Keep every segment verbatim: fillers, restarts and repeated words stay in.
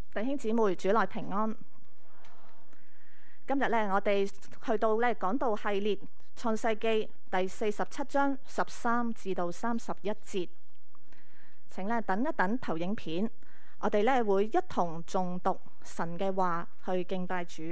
弟兄姊妹，主內平安。今日咧，我哋去到咧講道系列創世記第四十七章十三至到三十一節。請咧等一等投影片，我哋咧會一同誦讀神嘅話去敬拜主。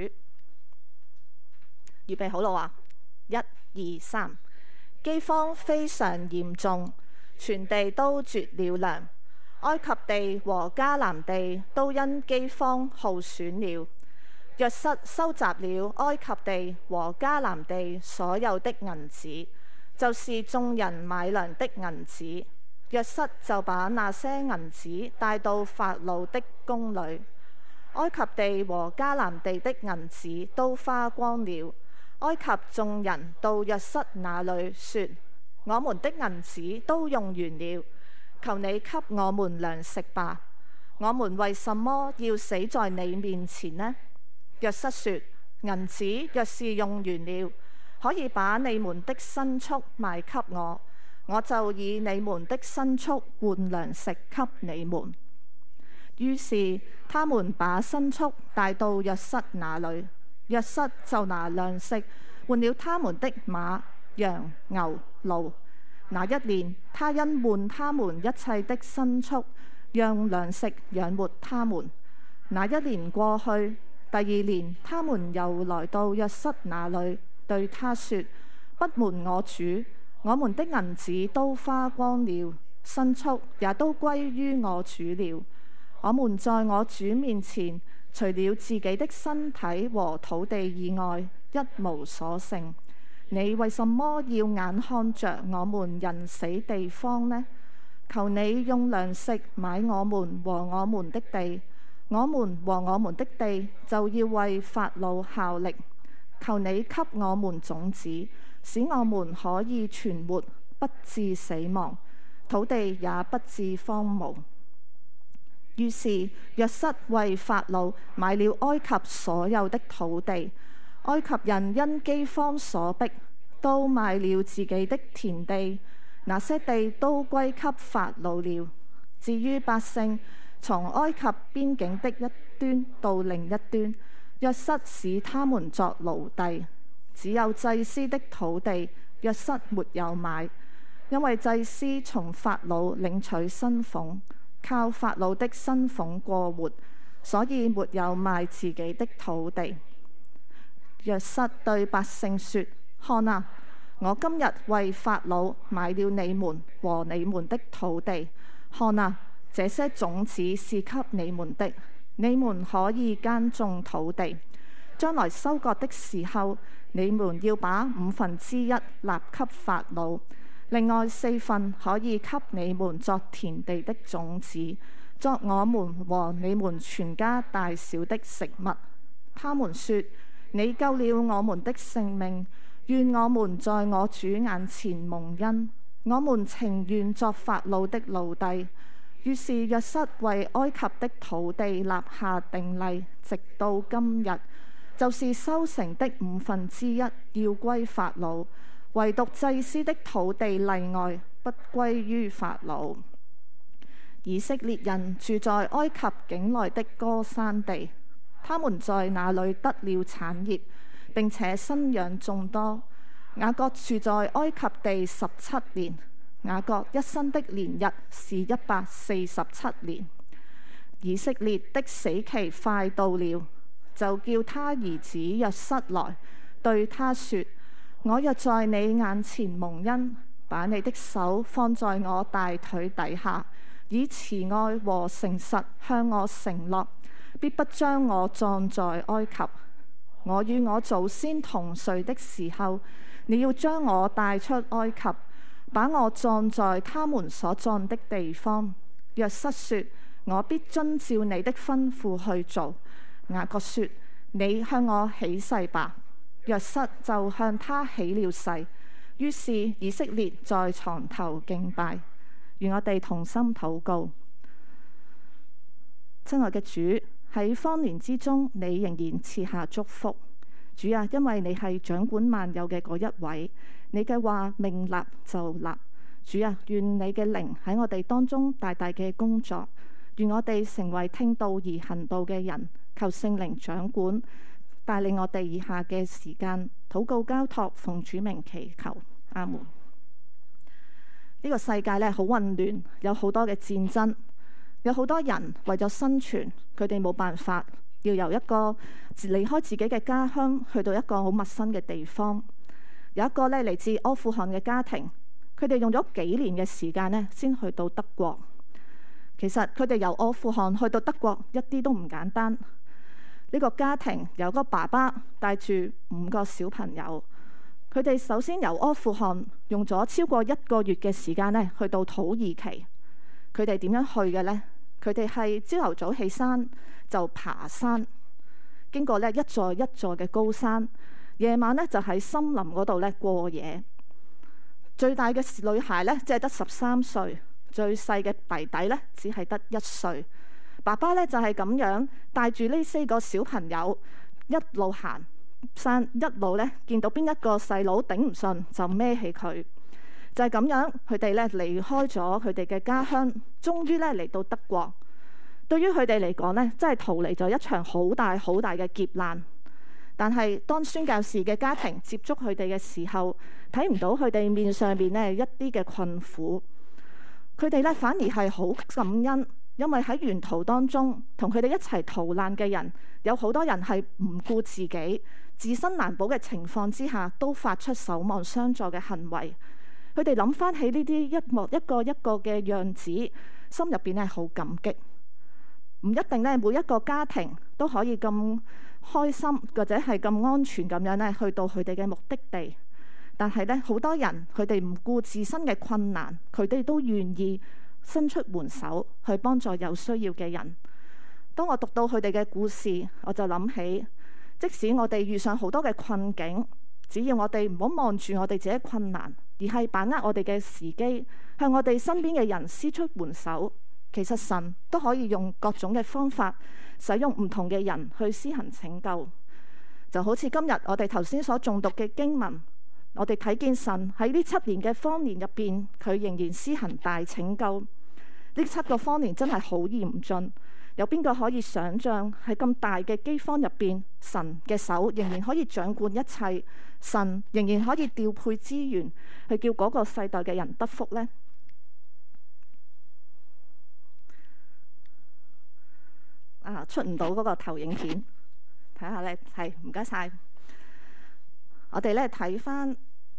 預備好啦話，一、二、三。饑荒非常嚴重，全地都絕了糧。埃及地和迦南地都因饑荒耗損了。約瑟收集了埃及地和迦南地所有的銀子，就是眾人買糧的銀子。約瑟就把那些銀子帶到法老的宮裏。埃及地和迦南地的銀子都花光了。埃及眾人到約瑟那裏說：我們的銀子都用完了，求你給我們糧食吧。我們為什麼要死在你面前呢？約瑟說：銀子若是用完了，可以把你們的牲畜賣給我，我就以你們的牲畜換糧食給你們。於是他們把牲畜帶到約瑟那裏，約瑟就拿糧食換了他們的馬、羊、牛、驢。那一年，他因換他們一切的牲畜，讓糧食養活他們。那一年過去，第二年，他們又來到約瑟那裏，對他說：不瞞我主，我們的銀子都花光了，牲畜也都歸於我主了。我們在我主面前，除了自己的身體和土地以外，一無所剩。你為什麼要眼看着我們人死地荒呢？求你用糧食買我們和我們的地，我們和我們的地就要為法老效力。求你給我們種子，使我們可以存活，不致死亡，土地也不致荒蕪。於是約瑟為法老買了埃及所有的土地。埃及人因饑荒所迫，都賣了自己的田地，那些地都歸給法老了。至於百姓，從埃及邊境的一端到另一端，約瑟使他們作奴隸。只有祭司的土地，約瑟沒有買，因為祭司從法老領取薪俸，靠法老的薪俸過活，所以沒有賣自己的土地。約瑟對百姓說：看啊，我今日為法老買了你們和你們的土地。看啊，這些種子是給你們的，你們可以耕種土地。將來收割的時候，你們要把五分之一納給法老，另外四分可以給你們作田地的種子，作我們和你們全家大小的食物。他們說：你救了我們的性命，願我們在我主眼前蒙恩。我們情願作法老的奴隸。於是約瑟為埃及的土地立下定例，直到今日，就是收成的五分之一要歸法老，唯獨祭司的土地例外，不歸於法老。以色列人住在埃及境內的歌珊地。他們在那裏得了產業，並且生養眾多。雅各住在埃及地十七年，雅各一生的年日是一百四十七年。以色列的死期快到了，就叫他兒子約瑟來，對他說：我若在你眼前蒙恩，把你的手放在我大腿底下，以慈愛和誠實向我承諾，必不將我葬在埃及。我與我祖先同睡的時候，你要將我帶出埃及，把我葬在他們所葬的地方。約瑟說：我必遵照你的吩咐去做。雅各說：你向我起誓吧。約瑟就向他起了誓。於是以色列在床頭敬拜。願我哋同心禱告。親愛嘅主，喺荒年之中，你仍然賜下祝福。主啊，因為你係掌管萬有嘅嗰一位，你嘅話命立就立。主啊，願你嘅靈喺我哋當中大大嘅工作， 願我哋成為聽道而行道嘅人，求聖靈掌管帶領我哋以下嘅時間，禱告交託，奉主名祈求，阿門。呢個世界咧好混亂，有好多嘅戰爭，有好多人為咗生存，佢哋冇辦法要由一個離開自己嘅家鄉去到一個好陌生嘅地方。有一個咧嚟自阿富汗嘅家庭，佢哋用咗幾年嘅時間咧先去到德國。其實佢哋由阿富汗去到德國一啲都唔簡單。呢個家庭有個爸爸帶住五個小朋友。佢哋首先由阿富汗用咗超過一個月嘅時間咧，去到土耳其。佢哋點樣去嘅呢？佢哋係朝頭早起山就爬山，經過咧一座一座嘅高山，夜晚咧就喺森林嗰度咧過夜。最大嘅女孩咧即係得十三歲，最細嘅弟弟咧只係得一歲。爸爸咧就係咁樣帶住呢四個小朋友一路行山，一路咧見到邊一個細佬頂唔順就孭起佢，就係咁樣佢哋咧離開咗佢哋嘅家鄉，終於咧嚟到德國。對於佢哋嚟講咧，真係逃離咗一場好大好大嘅劫難。但係當宣教士嘅家庭接觸佢哋嘅時候，睇唔到佢哋面上邊咧一啲嘅困苦，佢哋咧反而係好感恩。因為喺沿途當中，同佢哋一齊逃難嘅人，有好多人係唔顧自己、自身難保嘅情況之下，都發出守望相助嘅行為。佢哋諗翻起呢啲一幕一個一個嘅樣子，心入邊係好感激。唔一定咧，每一個家庭都可以咁開心，或者係咁安全咁樣咧，去到佢哋嘅目的地。但係咧，好多人佢哋唔顧自身嘅困難，佢哋都願意伸出援手去幫助有需要嘅人。當我讀到佢哋嘅故事，我就諗起，即使我哋遇上好多嘅困境，只要我哋唔好望住我哋自己困難，而係把握我哋嘅時機，向我哋身邊嘅人施出援手，其實神都可以用各種嘅方法，使用唔同嘅人去施行拯救。就好似今日我哋頭先所誦讀嘅經文，我哋睇見神喺呢七年嘅荒年入邊，佢仍然施行大拯救。呢七個荒年真係好嚴峻，有邊個可以想象喺咁大嘅饑荒入邊，神嘅手仍然可以掌管一切，神仍然可以調配資源去叫嗰個世代嘅人得福呢？啊，出唔到嗰個投影片，睇下咧，係唔該晒。我哋咧睇翻，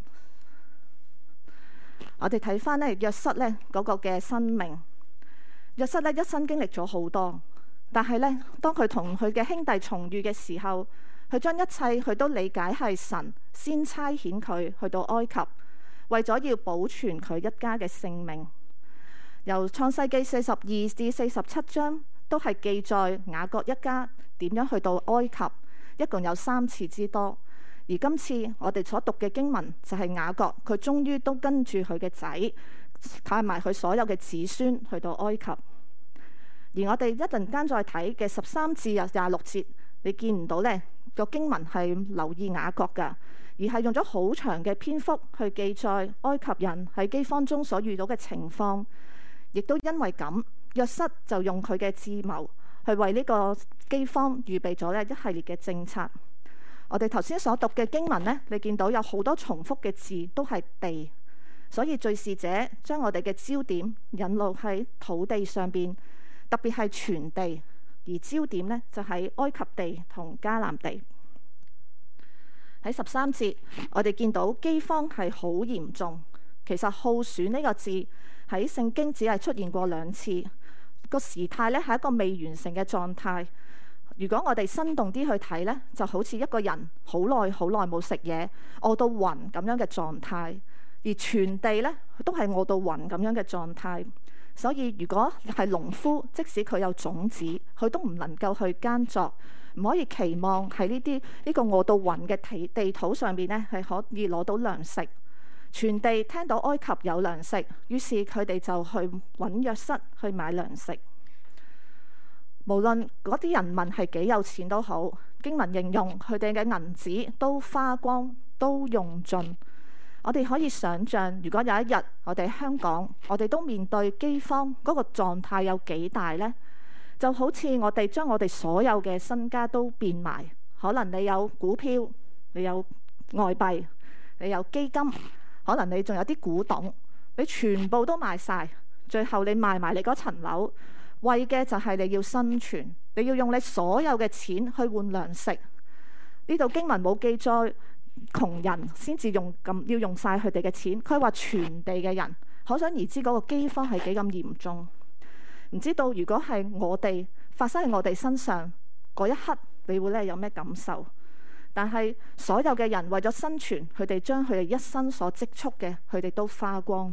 我哋睇翻咧約瑟咧嗰個嘅生命。約瑟咧一生經歷咗好多，但係咧當佢同佢嘅兄弟重遇嘅時候，佢將一切佢都理解係神先差遣佢去到埃及，為咗要保存佢一家嘅性命。由創世記四十二至四十七章都係記載雅各一家點樣去到埃及，一共有三次之多。而今次我哋所讀嘅經文就係雅各，佢終於都跟住佢嘅仔帶埋佢所有嘅子孫去到埃及。而我哋一陣間再睇嘅十三至廿六節，你見唔到呢個經文係留意雅各㗎，而係用咗好長嘅篇幅去記載埃及人喺饑荒中所遇到嘅情況。亦都因為咁，約瑟就用佢嘅智謀去為呢個饑荒預備咗咧一系列嘅政策。我哋頭先所讀嘅經文呢，你見到有好多重複嘅字都係地，所以敘事者將我哋嘅焦點引路喺土地上邊，特別係全地，而焦點呢，就喺埃及地同迦南地。喺十三節，我哋見到饑荒係好嚴重。其實耗損呢個字喺聖經只係出現過兩次，個時態呢係一個未完成嘅狀態。如果我哋生動啲去睇呢，就好似一個人好耐好耐冇食嘢，餓到暈咁樣嘅狀態，而全地呢都係餓到暈咁樣嘅狀態。所以如果係農夫，即使佢有種子，佢都唔能夠去耕作，唔可以期望喺呢啲呢個餓到暈嘅地地土上邊呢係可以攞到糧食。全地聽到埃及有糧食，於是佢哋就去揾約瑟去買糧食。無論嗰啲人民係幾有錢都好，經文形容佢哋嘅銀紙都花光，都用盡。我哋可以想象，如果有一日我哋香港，我哋都面對饑荒嗰個狀態有幾大呢？ 就好似我哋將我哋所有嘅身家都變賣，可能你有股票，你有外幣，你有基金，可能你仲有啲古董，你全部都賣晒，最後你賣埋你嗰層樓，為嘅就係你要生存，你要用你所有嘅錢去換糧食。呢度經文冇記載窮人先至用咁要用晒佢哋嘅錢，佢話全地嘅人，可想而知嗰個饑荒係幾咁嚴重。唔知道如果係我哋發生喺我哋身上嗰一刻，你會咧有咩感受？但係所有嘅人為咗生存，佢哋將佢哋一生所積蓄嘅，佢哋都花光。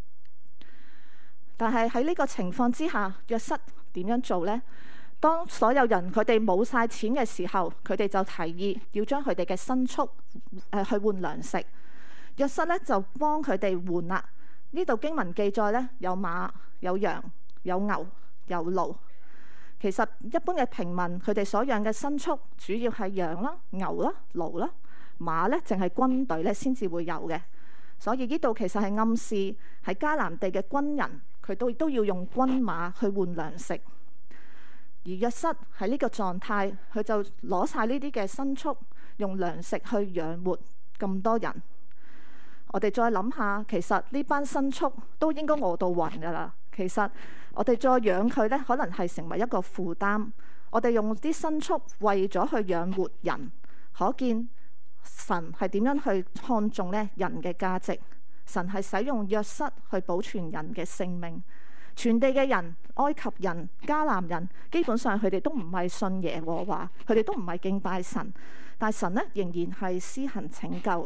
但係喺呢個情況之下，約瑟點樣做呢？當所有人佢哋冇晒錢嘅時候，佢哋就提議要將佢哋嘅牲畜誒去換糧食。約瑟咧就幫佢哋換啦。呢度經文記載咧，有馬、有羊、有牛、有驢。其實一般嘅平民佢哋所養嘅牲畜主要係羊啦、牛啦、驢啦，馬咧淨係軍隊咧先至會有嘅。所以呢度其實係暗示喺迦南地嘅軍人，佢都都要用軍馬去換糧食。而約瑟喺呢個狀態，佢就攞晒呢啲嘅牲畜，用糧食去養活咁多人。我哋再諗下，其實呢班牲畜都應該餓到暈噶啦。其實我哋再養佢呢，可能係成為一個負擔。我哋用啲牲畜為咗去養活人，可見神係點樣去看重呢人嘅價值。神係使用約瑟去保存人嘅性命。全地嘅人，埃及人、迦南人，基本上佢哋都唔係信耶和華，佢哋都唔係敬拜神，但係神呢仍然係施行拯救。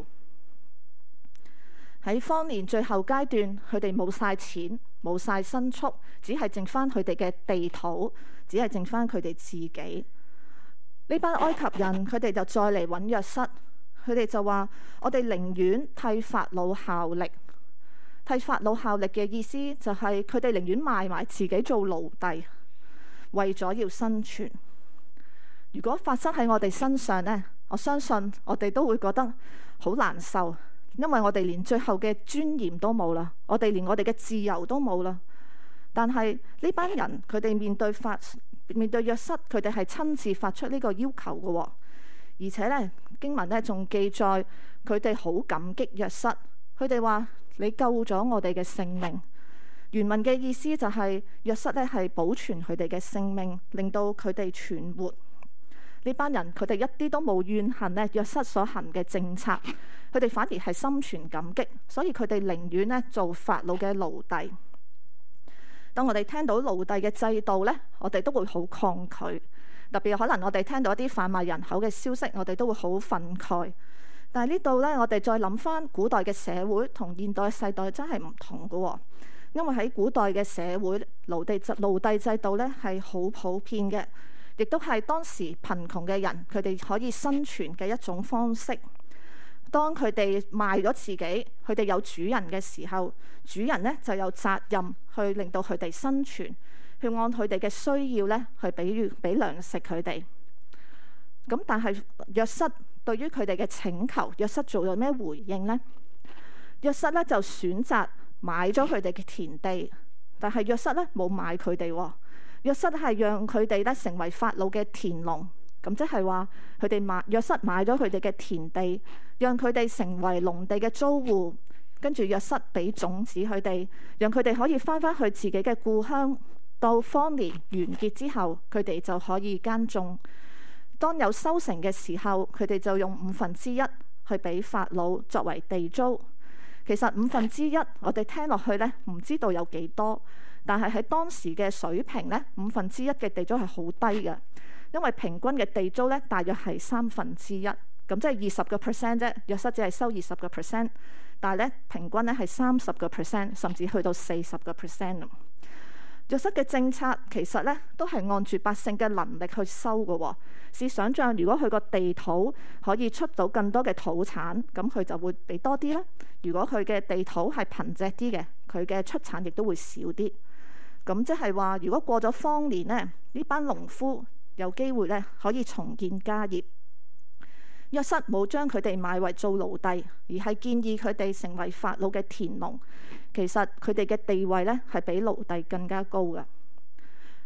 喺荒年最後階段，佢哋冇晒錢，冇晒牲畜，只係剩翻佢哋嘅地土，只係剩翻佢哋自己。呢班埃及人佢哋就再嚟揾約瑟，佢哋就話：我哋寧願替法老效力。替法老效力嘅意思就係佢哋寧願賣埋自己做奴隸，為咗要生存。如果發生喺我哋身上呢，我相信我哋都會覺得好難受，因為我哋連最後嘅尊嚴都冇啦，我哋連我哋嘅自由都冇啦。但係呢班人佢哋面對法面對約瑟，佢哋係親自發出呢個要求嘅喎，而且呢經文呢仲記載佢哋好感激約瑟，佢哋話：你救咗我哋嘅性命。原文嘅意思就係約瑟咧係保存佢哋嘅性命，令到佢哋存活。呢班人佢哋一啲都冇怨恨咧約瑟所行嘅政策，佢哋反而係心存感激，所以佢哋寧願咧做法老嘅奴隸。當我哋聽到奴隸嘅制度呢，我哋都會好抗拒，特別可能我哋聽到一啲販賣人口嘅消息，我哋都會好憤慨。但係呢度呢，我哋再諗翻古代嘅社會同現代世代真係唔同㗎喎。因為喺古代嘅社會，奴隸制奴隸制度呢係好普遍嘅，亦都係當時貧窮嘅人佢哋可以生存嘅一種方式。當佢哋賣咗自己，佢哋有主人嘅時候，主人呢就有責任去令到佢哋生存，去按佢哋嘅需要呢去俾俾糧食佢哋。咁但係約瑟對於佢哋嘅請求，約瑟做咗咩回應呢？約瑟咧就選擇買咗佢哋嘅田地，但係約瑟咧冇買佢哋喎。約瑟係讓佢哋咧成為法老嘅田農，咁即係話佢哋買約瑟買咗佢哋嘅田地，讓佢哋成為農地嘅租戶。跟住約瑟俾種子佢哋，讓佢哋可以翻返去自己嘅故鄉。到荒年完結之後，佢哋就可以耕種。當有收成嘅時候，佢哋就用五分之一去俾法老作為地租。其實五分之一我哋聽落去呢，唔知道有幾多，但係喺當時嘅水平呢，五分之一嘅地租係好低嘅，因為平均嘅地租呢，大約係三分之一，咁即係二十個 percent 啫。約瑟只係收二十個 percent，但係呢平均呢係三十個 percent，甚至去到四十個 percent。約瑟嘅政策其實咧都係按住百姓嘅能力去收嘅喎。試想像，如果佢個地土可以出到更多嘅土產，咁佢就會俾多啲啦。如果佢嘅地土係貧瘠啲嘅，佢嘅出產亦都會少啲。咁即係話，如果過咗荒年呢，呢班農夫有機會咧可以重建家業。約瑟冇將佢哋賣為做奴隸，而係建議佢哋成為法老嘅田農。其實佢哋嘅地位咧係比奴隸更加高嘅。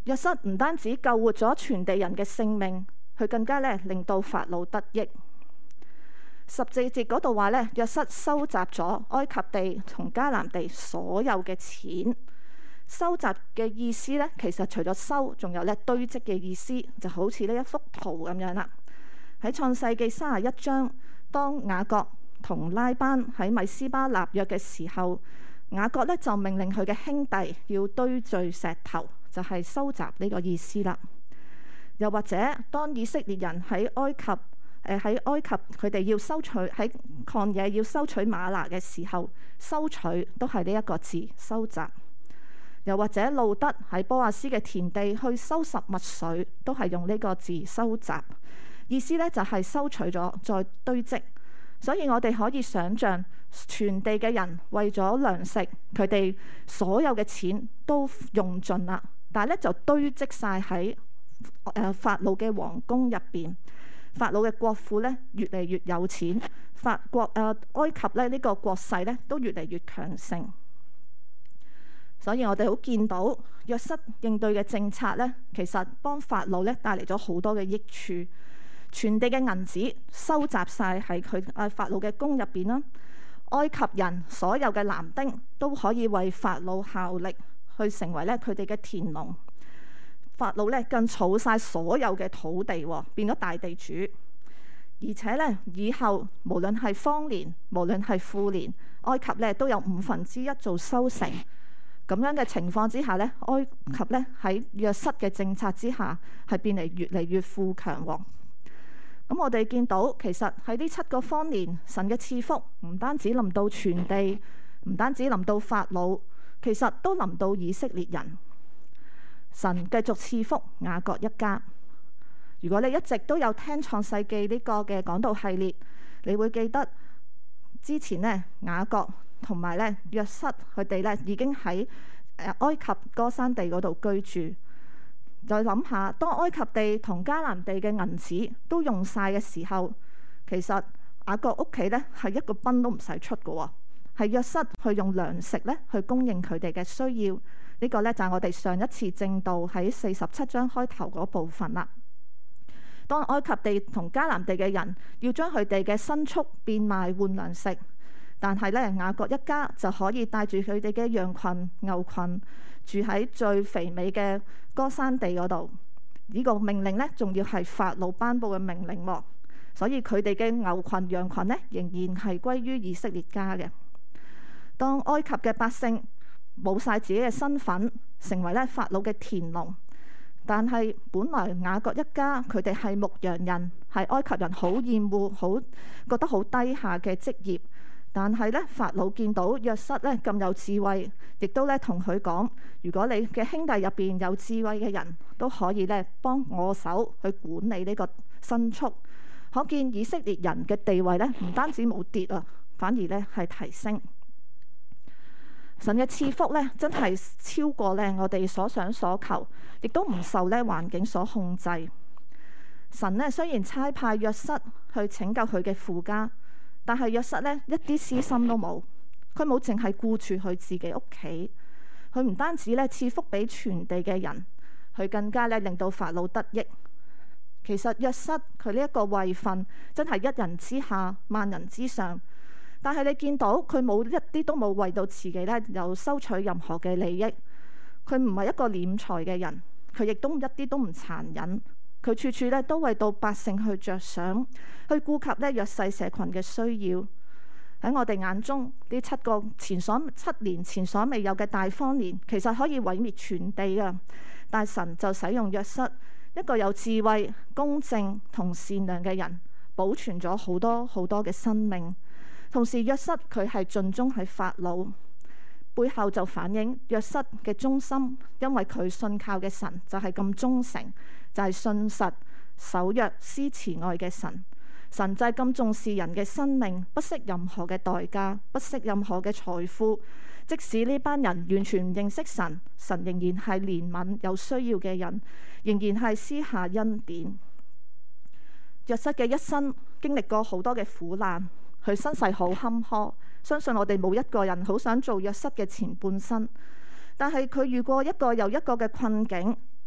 約瑟唔單止救活咗全地人嘅性命，佢更加咧令到法老得益。十四節嗰度話咧，約瑟收集咗埃及地同迦南地所有嘅錢。收集嘅意思咧，其實除咗收，仲有咧堆積嘅意思，就好似呢一幅圖咁樣啦。喺創世記三十一章，當雅各同拉班喺米斯巴立約嘅時候，雅各咧就命令佢嘅兄弟要堆聚石頭，就係收集呢個意思啦。又或者當以色列人喺埃及，誒喺埃及佢哋要收取喺曠野要收取嗎哪嘅時候，收取都係呢一個字，收集。又或者路得喺波亞斯嘅田地去收拾麥穗，都係用呢個字收集，意思咧就係收取咗再堆積。所以我哋可以想象，全地嘅人為咗糧食，佢哋所有嘅錢都用盡啦，但係咧就堆積晒喺誒法老嘅皇宮入邊。法老嘅國庫咧越嚟越有錢，法國誒、呃、埃及咧呢、這個國勢咧都越嚟越強盛。所以我哋好見到約瑟應對嘅政策咧，其實幫法老咧帶嚟咗好多嘅益處。全地嘅銀紙收集晒喺佢誒法老嘅宮入邊啦。埃及人所有嘅男丁都可以為法老效力，去成為咧佢哋嘅田農。法老咧更儲晒所有嘅土地，變咗大地主。而且咧以後無論係荒年，無論係富年，埃及咧都有五分之一做收成。咁樣嘅情況之下咧，埃及咧喺約瑟嘅政策之下，係變嚟越嚟越富強喎。咁我哋見到其實喺呢七個荒年，神嘅賜福唔單止臨到全地，唔單止臨到法老，其實都臨到以色列人。神繼續賜福雅各一家。如果你一直都有聽創世記呢個嘅講道系列，你會記得之前呢雅各同埋咧約瑟佢哋咧已經喺誒埃及歌珊地嗰度居住。再諗下，當埃及地同迦南地嘅銀紙都用晒嘅時候，其實雅各屋企咧係一個蚊都唔使出嘅喎，係約瑟去用糧食咧去供應佢哋嘅需要。呢個咧就係我哋上一次正道喺四十七章開頭嗰部分啦。當埃及地同迦南地嘅人要將佢哋嘅牲畜變賣換糧食，但係咧雅各一家就可以帶住佢哋嘅羊群、牛群住喺最肥美嘅歌珊地嗰度。呢個命令咧仲要係法老頒布嘅命令喎，所以佢哋嘅牛群、羊群咧仍然係歸於以色列家嘅。當埃及嘅百姓冇晒自己嘅身份，成為咧法老嘅田農，但係本來雅各一家佢哋係牧羊人，係埃及人好厭惡、好覺得好低下嘅職業。但係咧，法老見到約瑟咧咁有智慧，亦都咧同佢講：如果你嘅兄弟入邊有智慧嘅人，都可以咧幫我手去管理呢個牲畜。可見以色列人嘅地位咧，唔單止冇跌啊，反而咧係提升。神嘅賜福咧，真係超過咧我哋所想所求，亦都唔受咧環境所控制。神咧雖然差派約瑟去拯救佢嘅父家。但係約瑟咧一啲私心都冇，佢冇淨係顧住佢自己屋企，佢唔單止咧賜福俾全地嘅人，佢更加咧令到法老得益。其實約瑟佢呢一個位份真係一人之下萬人之上，但係你見到佢冇一啲都冇為到自己咧有收取任何嘅利益，佢唔係一個斂財嘅人，佢亦都一啲都唔殘忍。佢處處咧都為到百姓去着想，去顧及咧弱勢社群嘅需要。喺我哋眼中，呢七個前所七年前所未有嘅大荒年，其實可以毀滅全地啊！但神就使用約瑟，一個有智慧、公正同善良嘅人，保存咗好多好多嘅生命。同時，約瑟佢係盡忠喺法老背後，就反映約瑟嘅忠心，因為佢信靠嘅神就係咁忠誠。就係信實、守約、施慈愛嘅神。神就係咁重視人嘅生命，不惜任何嘅代價，不惜任何嘅財富。即使呢班人完全唔認識神，神仍然係憐憫有需要嘅人，仍然係施下恩典。約瑟嘅一生經歷過好多嘅苦難，佢身世好坎坷。相信我哋冇一個人好想做約瑟嘅前半生，但係佢遇過一個又一個嘅困境。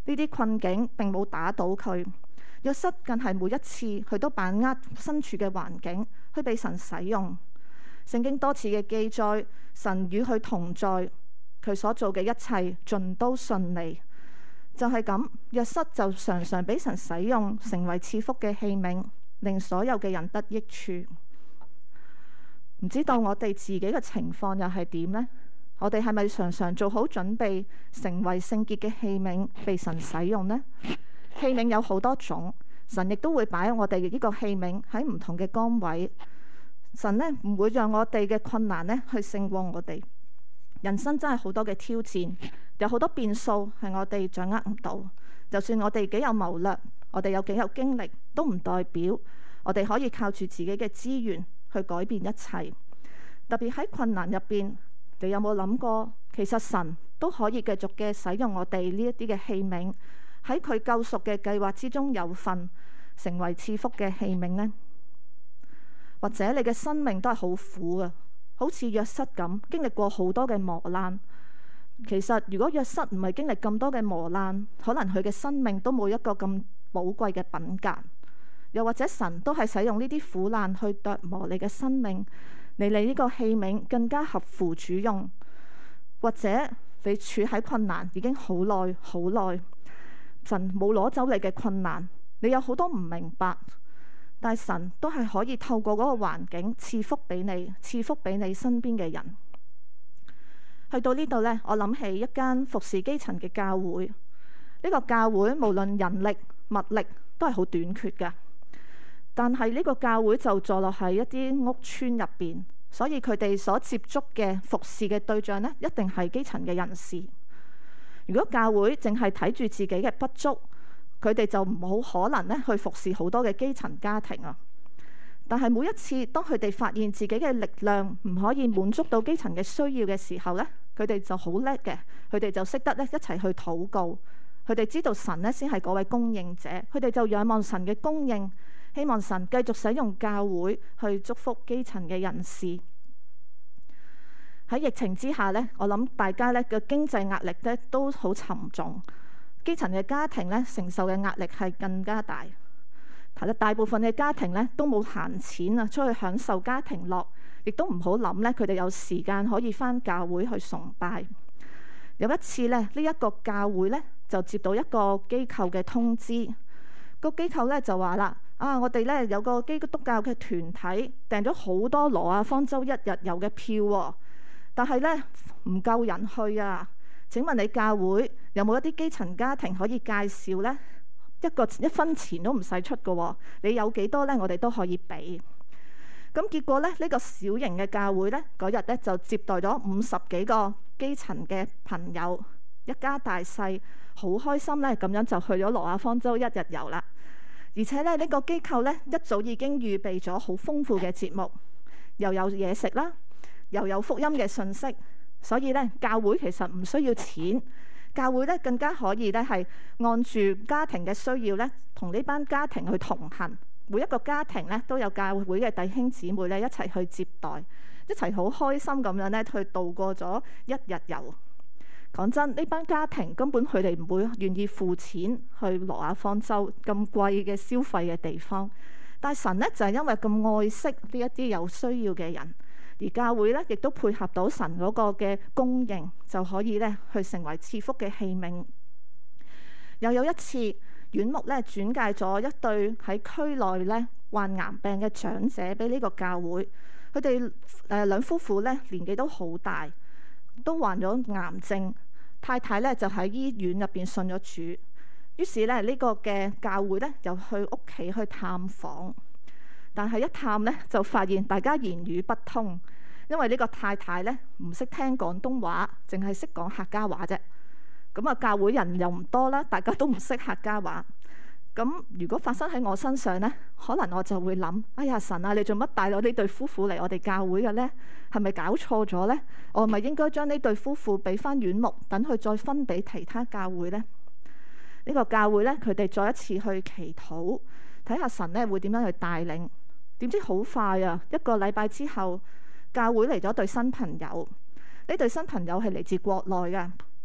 呢啲困境並冇打倒佢，約瑟更係每一次佢都把握身處嘅環境去被神使用。聖經多次嘅記載，神與佢同在，佢所做嘅一切盡都順利。就係咁，約瑟就常常俾神使用，成為賜福嘅器皿，令所有嘅人得益處。唔知道我哋自己嘅情況又係點呢？我哋係咪常常做好準備，成為聖潔嘅器皿，被神使用呢？器皿有好多種，神亦都會擺我哋呢個器皿喺唔同嘅崗位。神呢唔會讓我哋嘅困難呢去勝過我哋。人生真係好多嘅挑戰，有好多變數係我哋掌握唔到。就算我哋幾有謀略，我哋有幾有經歷，都唔代表我哋可以靠住自己嘅資源去改變一切。特別喺困難入邊，你有冇諗過，其實神都可以繼續嘅使用我哋呢一啲嘅器皿，喺佢救贖嘅計劃之中有份，成為賜福嘅器皿呢？或者你嘅生命都係好苦啊，好似約瑟咁，經歷過好多嘅磨難。其實如果約瑟唔係經歷咁多嘅磨難，可能佢嘅生命都冇一個咁寶貴嘅品格。又或者神都係使用呢啲苦難去琢磨你嘅生命，你你呢個器皿更加合乎主用。或者你處喺困難已經好耐好耐，神冇攞走你嘅困難，你有好多唔明白，但係神都係可以透過嗰個環境賜福俾你，賜福俾你身邊嘅人。去到呢度呢，我諗起一間服侍基層嘅教會。呢個教會無論人力物力都係好短缺㗎，但係呢個教會就坐落喺一啲屋邨入邊，所以佢哋所接觸嘅服侍嘅對象呢，一定係基層嘅人士。如果教會淨係睇住自己嘅不足，佢哋就冇可能咧去服侍好多嘅基層家庭啊。但係每一次當佢哋發現自己嘅力量唔可以滿足到基層嘅需要嘅時候咧，佢哋就好叻嘅，佢哋就識得咧一齊去禱告。佢哋知道神咧先係嗰位供應者，佢哋就仰望神嘅供應，希望神繼續使用教會去祝福基層嘅人士。喺疫情之下咧，我諗大家咧嘅經濟壓力咧都好沉重，基層嘅家庭咧承受嘅壓力係更加大。係啦，大部分嘅家庭咧都冇閒錢啊，出去享受家庭樂，亦都唔好諗咧佢哋有時間可以返教會去崇拜。有一次咧，呢、這、一個教會咧就接到一個機構嘅通知，個機構咧就話啦：啊，我哋咧有個基督教嘅團體訂咗好多羅亞方舟一日遊嘅票喎，但係咧唔夠人去啊！請問你教會有冇一啲基層家庭可以介紹呢？一個一分錢都唔使出嘅喎，你有幾多呢？我哋都可以俾。咁結果咧，呢、這個小型嘅教會咧，嗰日咧就接待咗五十幾個基層嘅朋友，一家大細好開心咧，咁樣就去咗羅亞方舟一日遊啦。而且咧，呢、這個機構咧一早已經預備咗好豐富嘅節目，又有嘢食啦，又有福音嘅信息，所以咧教會其實唔需要錢。教會咧更加可以咧係按住家庭嘅需要咧，同呢班家庭去同行。每一個家庭咧都有教會嘅弟兄姊妹咧一齊去接待，一齊好開心咁樣咧去度過咗一日遊。講真，呢班家庭根本佢哋唔會願意付錢去羅亞方舟咁貴嘅消費嘅地方，但係神咧就係因為咁愛惜呢一啲有需要嘅人。而教會咧，亦都配合到神嗰個嘅供應，就可以咧去成為賜福嘅器皿。又有一次，院牧咧轉介咗一對喺區內咧患癌病嘅長者俾呢個教會。佢哋誒兩夫婦咧年紀都好大，都患咗癌症。太太咧就喺醫院入邊信咗主。於是咧呢、這個嘅教會咧又去屋企去探訪。但係一探咧，就發現大家言語不通，因為呢個太太咧唔識聽廣東話，淨係識講客家話啫。咁啊，教會人又唔多啦，大家都唔識客家話。咁如果發生喺我身上咧，可能我就會諗：哎呀，神啊，你做乜帶咗呢對夫婦嚟我哋教會嘅咧？係咪搞錯咗咧？我係咪應該將呢對夫婦俾翻院牧，等佢再分俾其他教會咧？呢個教會咧，佢哋再一次去祈禱，睇下神咧會點樣去帶領。點知好快啊！一個禮拜之後，教會嚟咗對新朋友。呢對新朋友係嚟自國內嘅，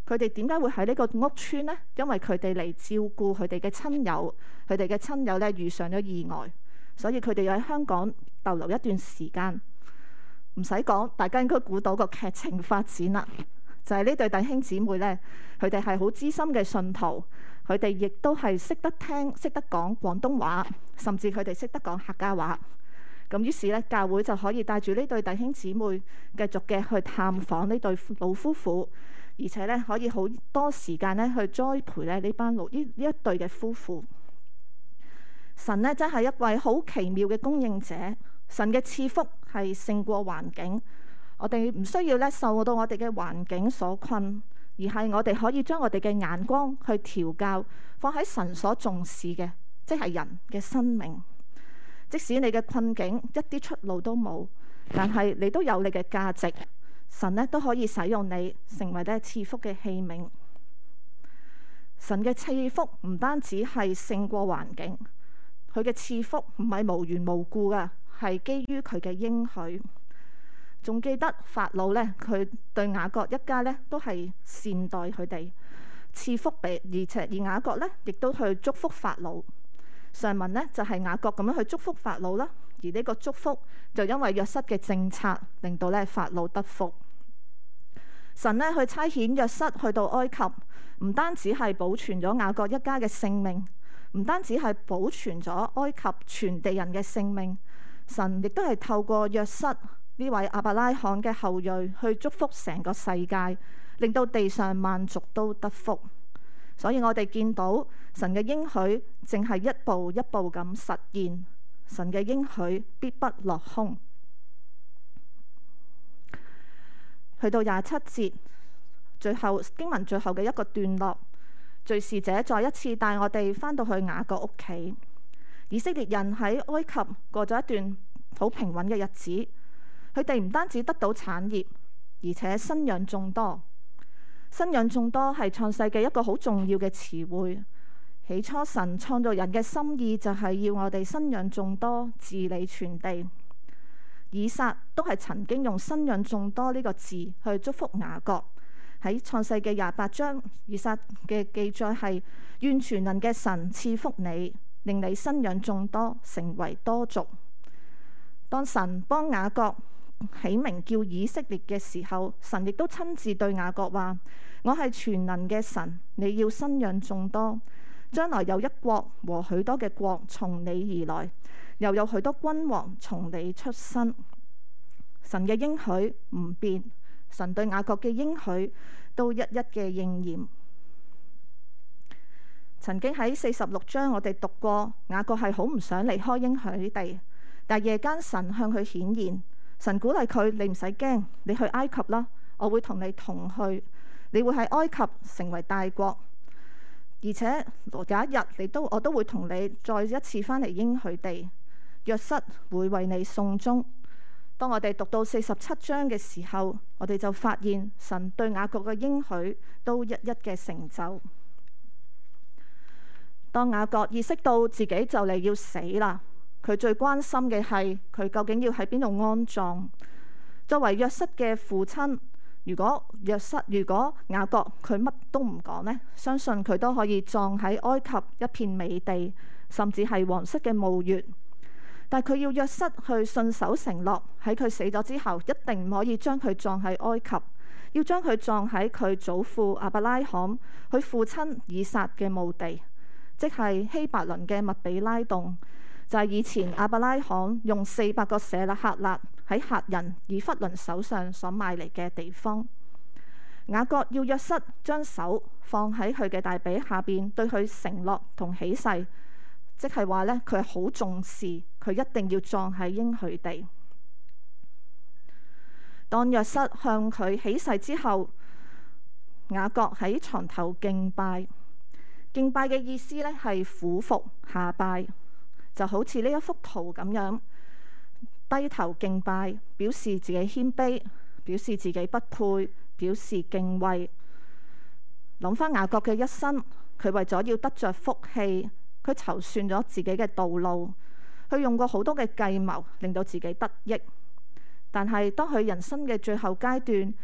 佢哋點解會喺呢個屋邨呢？因為佢哋嚟照顧佢哋嘅親友，佢哋嘅親友咧遇上咗意外，所以佢哋要喺香港逗留一段時間。唔使講，大家應該估到個劇情發展啦。就係呢對弟兄姊妹咧，佢哋係好資深嘅信徒，佢哋亦都係識得聽、識得講廣東話，甚至佢哋識得講客家話。咁於是咧，教會就可以帶住呢對弟兄姊妹繼續嘅去探訪呢對老夫婦，而且咧可以好多時間咧去栽培咧呢班老呢呢一對嘅夫婦。神咧真係一位好奇妙嘅供應者，神嘅賜福係勝過環境。我哋唔需要咧受到我哋嘅環境所困，而係我哋可以將我哋嘅眼光去調校，放喺神所重視嘅，即係人嘅生命。即使你嘅困境一啲出路都冇，但係你都有你嘅價值，神咧都可以使用你，成為咧賜福嘅器皿。神嘅賜福唔單止係勝過環境，佢嘅賜福唔係無緣無故嘅，係基於佢嘅應許。仲記得法老咧，佢對雅各一家咧都係善待佢哋，賜福俾，而且而雅各咧亦都去祝福法老。上文呢，就係、是、雅各咁樣去祝福法老啦，而呢個祝福就因為約瑟嘅政策，令到咧法老得福。神呢，去差遣約瑟去到埃及，唔單止係保存咗雅各一家嘅性命，唔單止係保存咗埃及全地人嘅性命，神亦都係透過約瑟呢位亞伯拉罕嘅後裔去祝福成個世界，令到地上萬族都得福。所以我哋見到神嘅應許正係一步一步咁實現，神嘅應許必不落空。去到廿七節，最後經文最後嘅一個段落，敘事者再一次帶我哋返到去雅各屋企。以色列人喺埃及過咗一段好平穩嘅日子，佢哋唔單止得到產業，而且生養眾多。生養眾多係創世記一個好重要嘅詞彙。起初神創造人嘅心意就係要我哋生養眾多，治理全地。以撒都係曾經用生養眾多呢個字去祝福雅各。喺創世記廿八章，以撒嘅記載係願全能嘅神賜福你，令你生養眾多，成為多族。當神幫雅各起名叫以色列嘅時候，神亦都親自對雅各話：我係全能嘅神，你要生養眾多，將來有一國和許多嘅國從你而來，又有許多君王從你出生。神嘅應許唔變，神對雅各嘅應許都一一嘅應驗。曾經喺四十六章我哋讀過，雅各係好唔想離開應許地，但夜間神向佢顯現。神鼓勵佢：你唔使驚，你去埃及啦，我會同你同去，你會喺埃及成為大國，而且有一日你都我都會同你再一次返嚟應許地，約瑟會為你送終。當我哋讀到四十七章嘅時候，我哋就發現神對雅各嘅應許都一一嘅成就。當雅各意識到自己就嚟要死啦，佢最關心嘅係佢究竟要喺邊度安葬。作為約瑟嘅父親，如果約瑟如果雅各佢乜都唔講呢，相信佢都可以葬喺埃及一片美地，甚至係皇室嘅墓穴。但佢要約瑟去信守承諾，喺佢死咗之後，一定唔可以將佢葬喺埃及，要將佢葬喺佢祖父亞伯拉罕佢父親以撒嘅墓地，即係希伯倫嘅麥比拉洞。就係以前亞伯拉罕用四百個舍勒克勒喺赫人以弗倫手上所買嚟嘅地方。雅各要約瑟將手放喺佢嘅大髀下邊，對佢承諾同起誓，即係話咧，佢係好重視，佢一定要葬喺應許地。當約瑟向佢起誓之後，雅各喺床頭敬拜。敬拜嘅意思咧係俯伏下拜。就好似呢一幅圖咁樣，低頭敬拜，表示自己謙卑，表示自己不配，表示敬畏。諗翻雅各嘅一生，佢為咗要得着福氣，佢籌算咗自己嘅道路，佢用過好多嘅計謀，令到自己得益。但係當佢人生嘅最後階段，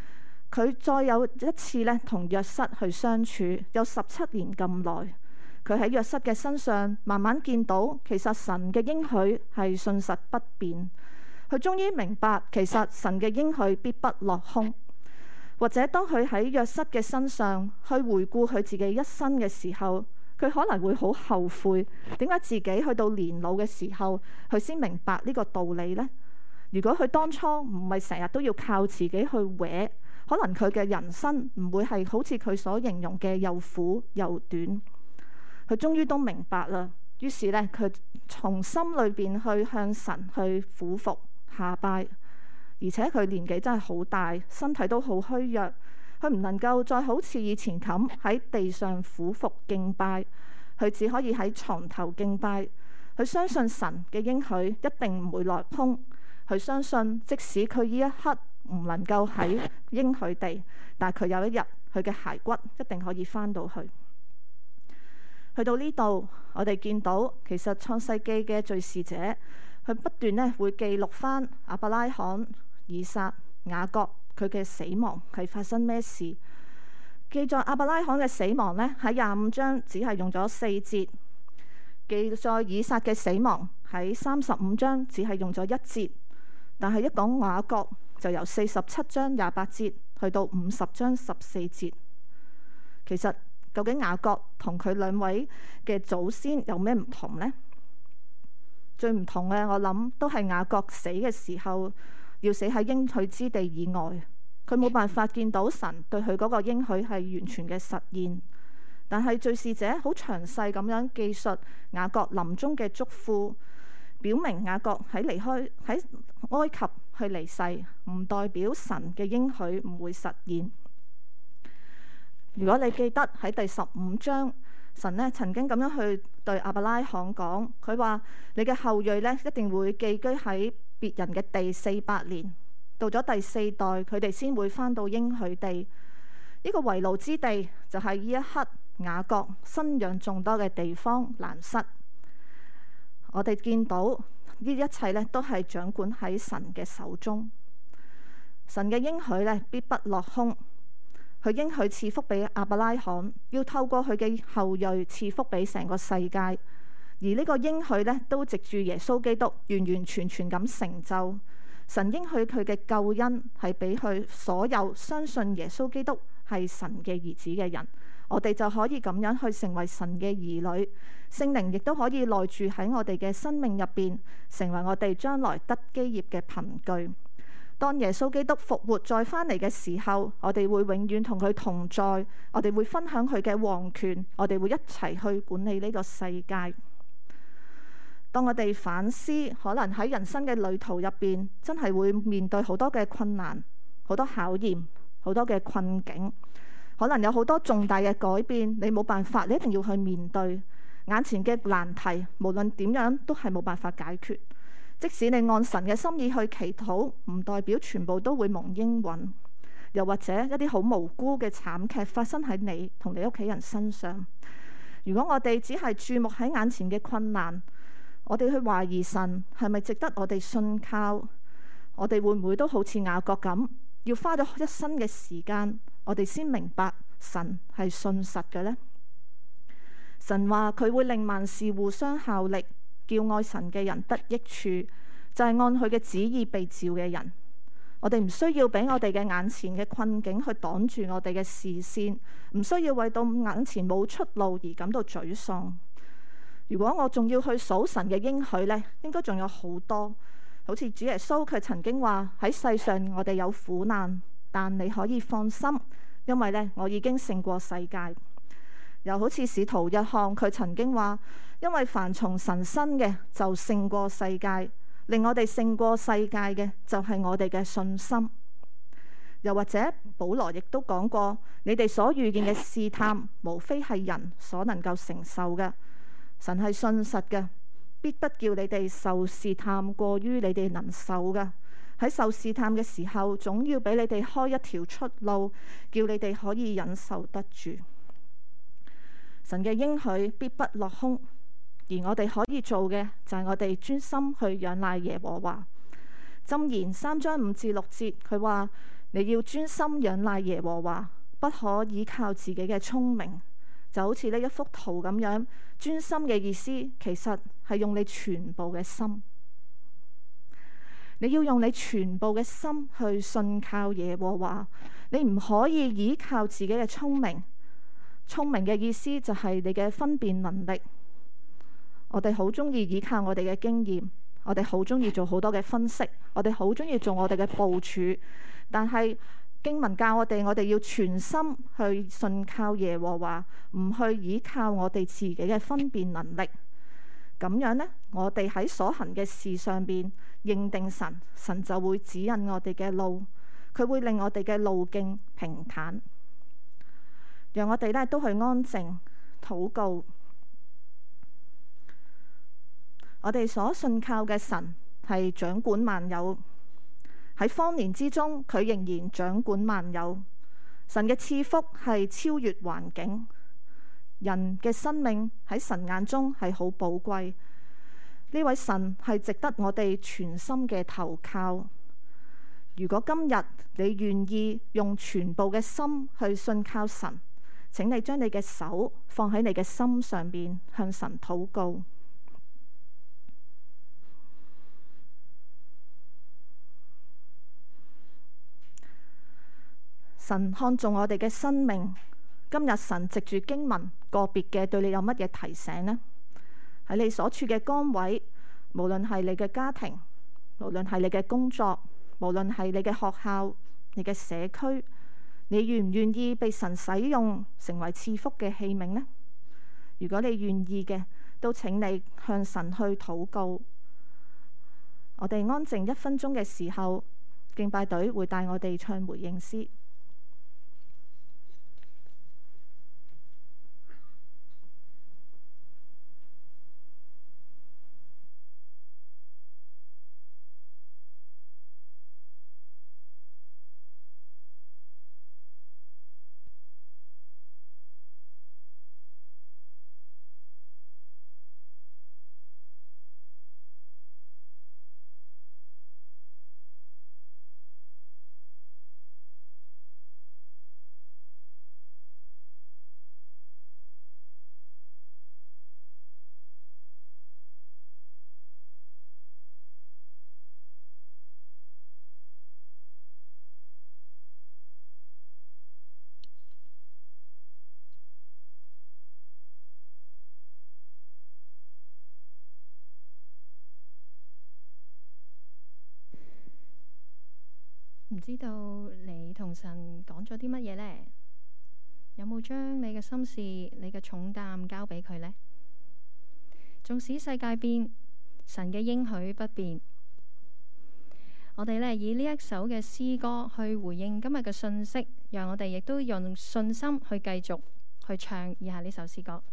佢再有一次咧同約瑟去相處，有十七年咁耐。佢喺約瑟嘅身上慢慢見到，其實神嘅應許係信實不變。佢終於明白，其實神嘅應許必不落空。或者當佢喺約瑟嘅身上去回顧佢自己一生嘅時候，佢可能會好後悔，點解自己去到年老嘅時候，佢先明白呢個道理呢？如果佢當初唔係成日都要靠自己去搲，可能佢嘅人生唔會係好似佢所形容嘅又苦又短。佢終於都明白啦，於是咧，佢從心裏邊去向神去俯伏下拜，而且佢年紀真係好大，身體都好虛弱，佢唔能夠再好似以前咁喺地上俯伏敬拜，佢只可以喺床頭敬拜。佢相信神嘅應許一定唔會落空，佢相信即使佢呢一刻唔能夠喺應許地，但係佢有一日佢嘅骸骨一定可以翻到去。去到呢度，我哋見到其實創世記嘅敘事者，佢不斷咧會記錄翻亞伯拉罕、以撒、雅各佢嘅死亡係發生咩事。記載亞伯拉罕嘅死亡咧喺廿五章只係用咗四節，記載以撒嘅死亡喺三十五章只係用咗一節，但係一講雅各就由四十七章廿八節去到五十章十四節。其實究竟雅各同佢兩位嘅祖先有咩唔同呢？最唔同嘅，我諗都係雅各死嘅時候要死喺應許之地以外，佢冇辦法見到神對佢嗰個應許係完全嘅實現。但係敘事者好詳細咁樣記述雅各臨終嘅囑咐，表明雅各喺離開喺埃及去離世，唔代表神嘅應許唔會實現。如果你記得喺第十五章，神咧曾經咁樣去對亞伯拉罕講，佢話你嘅後裔咧一定會寄居喺別人嘅地四百年，到咗第四代佢哋先會返到應許地。呢、這個為奴之地就係呢一刻雅各生養眾多嘅地方蘭塞。我哋見到呢一切咧都係掌管喺神嘅手中，神嘅應許咧必不落空。佢應許賜福俾亞伯拉罕，要透過佢嘅後裔賜福俾成個世界。而呢個應許咧，都藉住耶穌基督完完全全咁成就。神應許佢嘅救恩係俾佢所有相信耶穌基督係神嘅兒子嘅人，我哋就可以咁樣去成為神嘅兒女。聖靈亦都可以內住喺我哋嘅生命入邊，成為我哋將來得基業嘅憑據。當耶穌基督復活再返嚟嘅時候，我哋會永遠同佢同在，我哋會分享佢嘅王權，我哋會一齊去管理呢個世界。當我哋反思，可能喺人生嘅旅途入邊，真係會面對好多嘅困難、好多考驗、好多嘅困境，可能有好多重大嘅改變，你冇辦法，你一定要去面對眼前嘅難題，無論點樣都係冇辦法解決。即使你按神嘅心意去祈禱，唔代表全部都會蒙應允。又或者一啲好無辜嘅慘劇發生喺你同你屋企人身上。如果我哋只係注目喺眼前嘅困難，我哋去懷疑神係咪值得我哋信靠？我哋會唔會都好似雅各咁，要花咗一生嘅時間，我哋先明白神係信實嘅呢？神話佢會令萬事互相效力，叫愛神嘅人得益處，就係、是、按佢嘅旨意被召嘅人。我哋唔需要俾我哋嘅眼前嘅困境去擋住我哋嘅視線，唔需要為到眼前冇出路而感到沮喪。如果我仲要去數神嘅應許呢，應該仲有好多。好似主耶穌佢曾經話，喺世上我哋有苦難，但你可以放心，因為呢，我已經勝過世界。又好似使徒約翰佢曾經話，因為凡從神生嘅就勝過世界，令我哋勝過世界嘅就係我哋嘅信心。又或者保羅亦都講過，你哋所遇見嘅試探，無非係人所能夠承受嘅。神係信實嘅，必不叫你哋受試探過於你哋能受嘅。喺受試探嘅時候，總要俾你哋開一條出路，叫你哋可以忍受得住。神嘅應許必不落空，而我哋可以做嘅就係我哋專心去仰賴耶和華。箴言三章五至六節，佢話： 你要專心仰賴耶和華，不可依靠自己嘅聰明。就好似呢一幅圖咁樣，專心嘅意思其實係用你全部嘅心。你要用你全部嘅心去信靠耶和華，你唔可以依靠自己嘅聰明。聰明嘅意思就係你嘅分辨能力。我哋好中意依靠我哋嘅經驗，我哋好中意做好多嘅分析，我哋好中意做我哋嘅部署。但係經文教我哋，我哋要全心去信靠耶和華，唔去依靠我哋自己嘅分辨能力。咁樣呢，我哋喺所行嘅事上邊認定神，神就會指引我哋嘅路，佢會令我哋嘅路徑平坦。讓我哋咧都去安靜禱告。我哋所信靠嘅神係掌管萬有，喺荒年之中，佢仍然掌管萬有。神嘅賜福係超越環境，人嘅生命喺神眼中係好寶貴。呢位神係值得我哋全心嘅投靠。如果今日你願意用全部嘅心去信靠神，請你將你嘅手放喺你嘅心上邊，向神禱告。神看重我哋嘅生命，今日神藉住經文個別嘅對你有乜嘢提醒呢？喺你所處嘅崗位，無論係你嘅家庭，無論係你嘅工作，無論係你嘅學校、你嘅社區，你願唔願意被神使用成為賜福嘅器皿呢？如果你願意嘅，都請你向神去禱告。我哋安靜一分鐘嘅時候，敬拜隊會帶我哋唱回應詩。 唔知道你同神講咗啲乜嘢呢？有冇將你嘅心事、你嘅重擔交俾佢呢？縱使世界變，神嘅應許不變。我哋呢以呢一首嘅詩歌去回應今日嘅信息，讓我哋亦都用信心去繼續去唱以下呢首詩歌。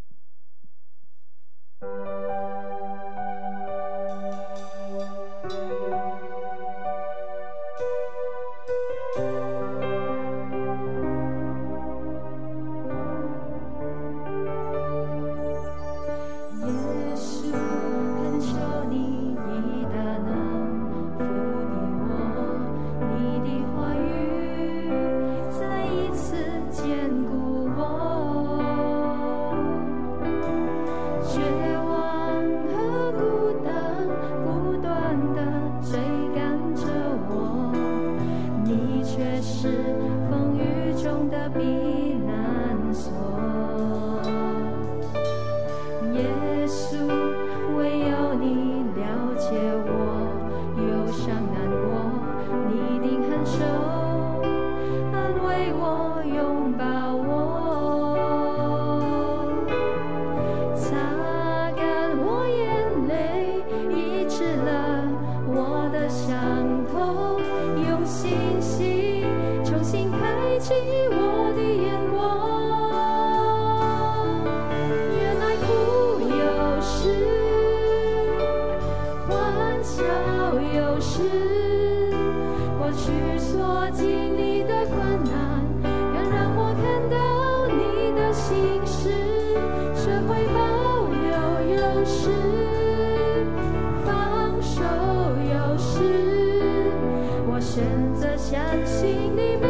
选择相信你。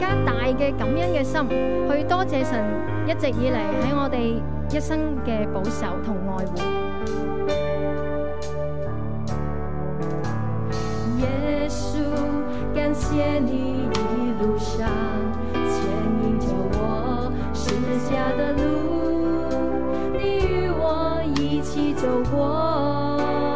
加大嘅感恩嘅心，去多謝神一直以嚟喺我哋一生嘅保守同愛護。 耶穌，感謝你一路上牽引着我十架的路，你與我一起走過。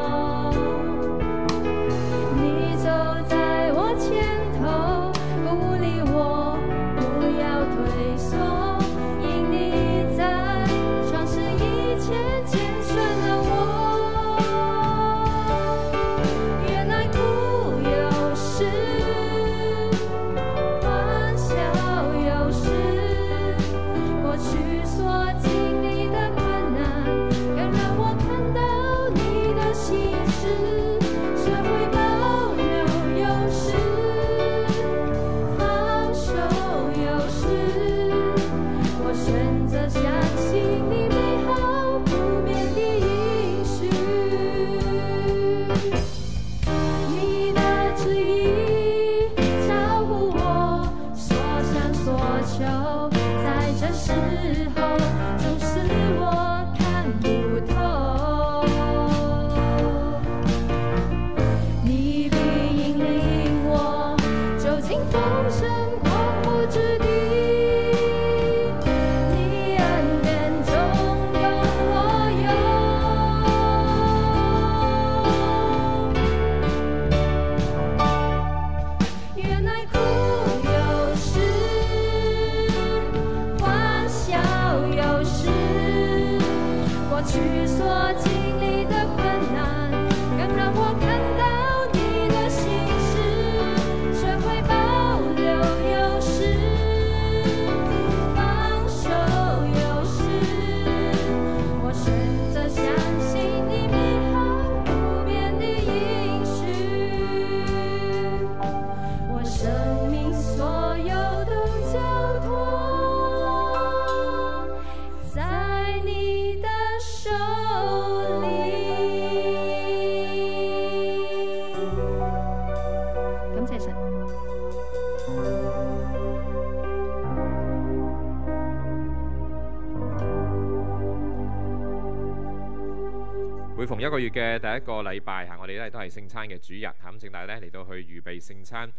每逢一個月嘅第一個禮拜嚇，我哋咧都係聖餐嘅主日嚇，咁聖大咧嚟到去預備聖餐。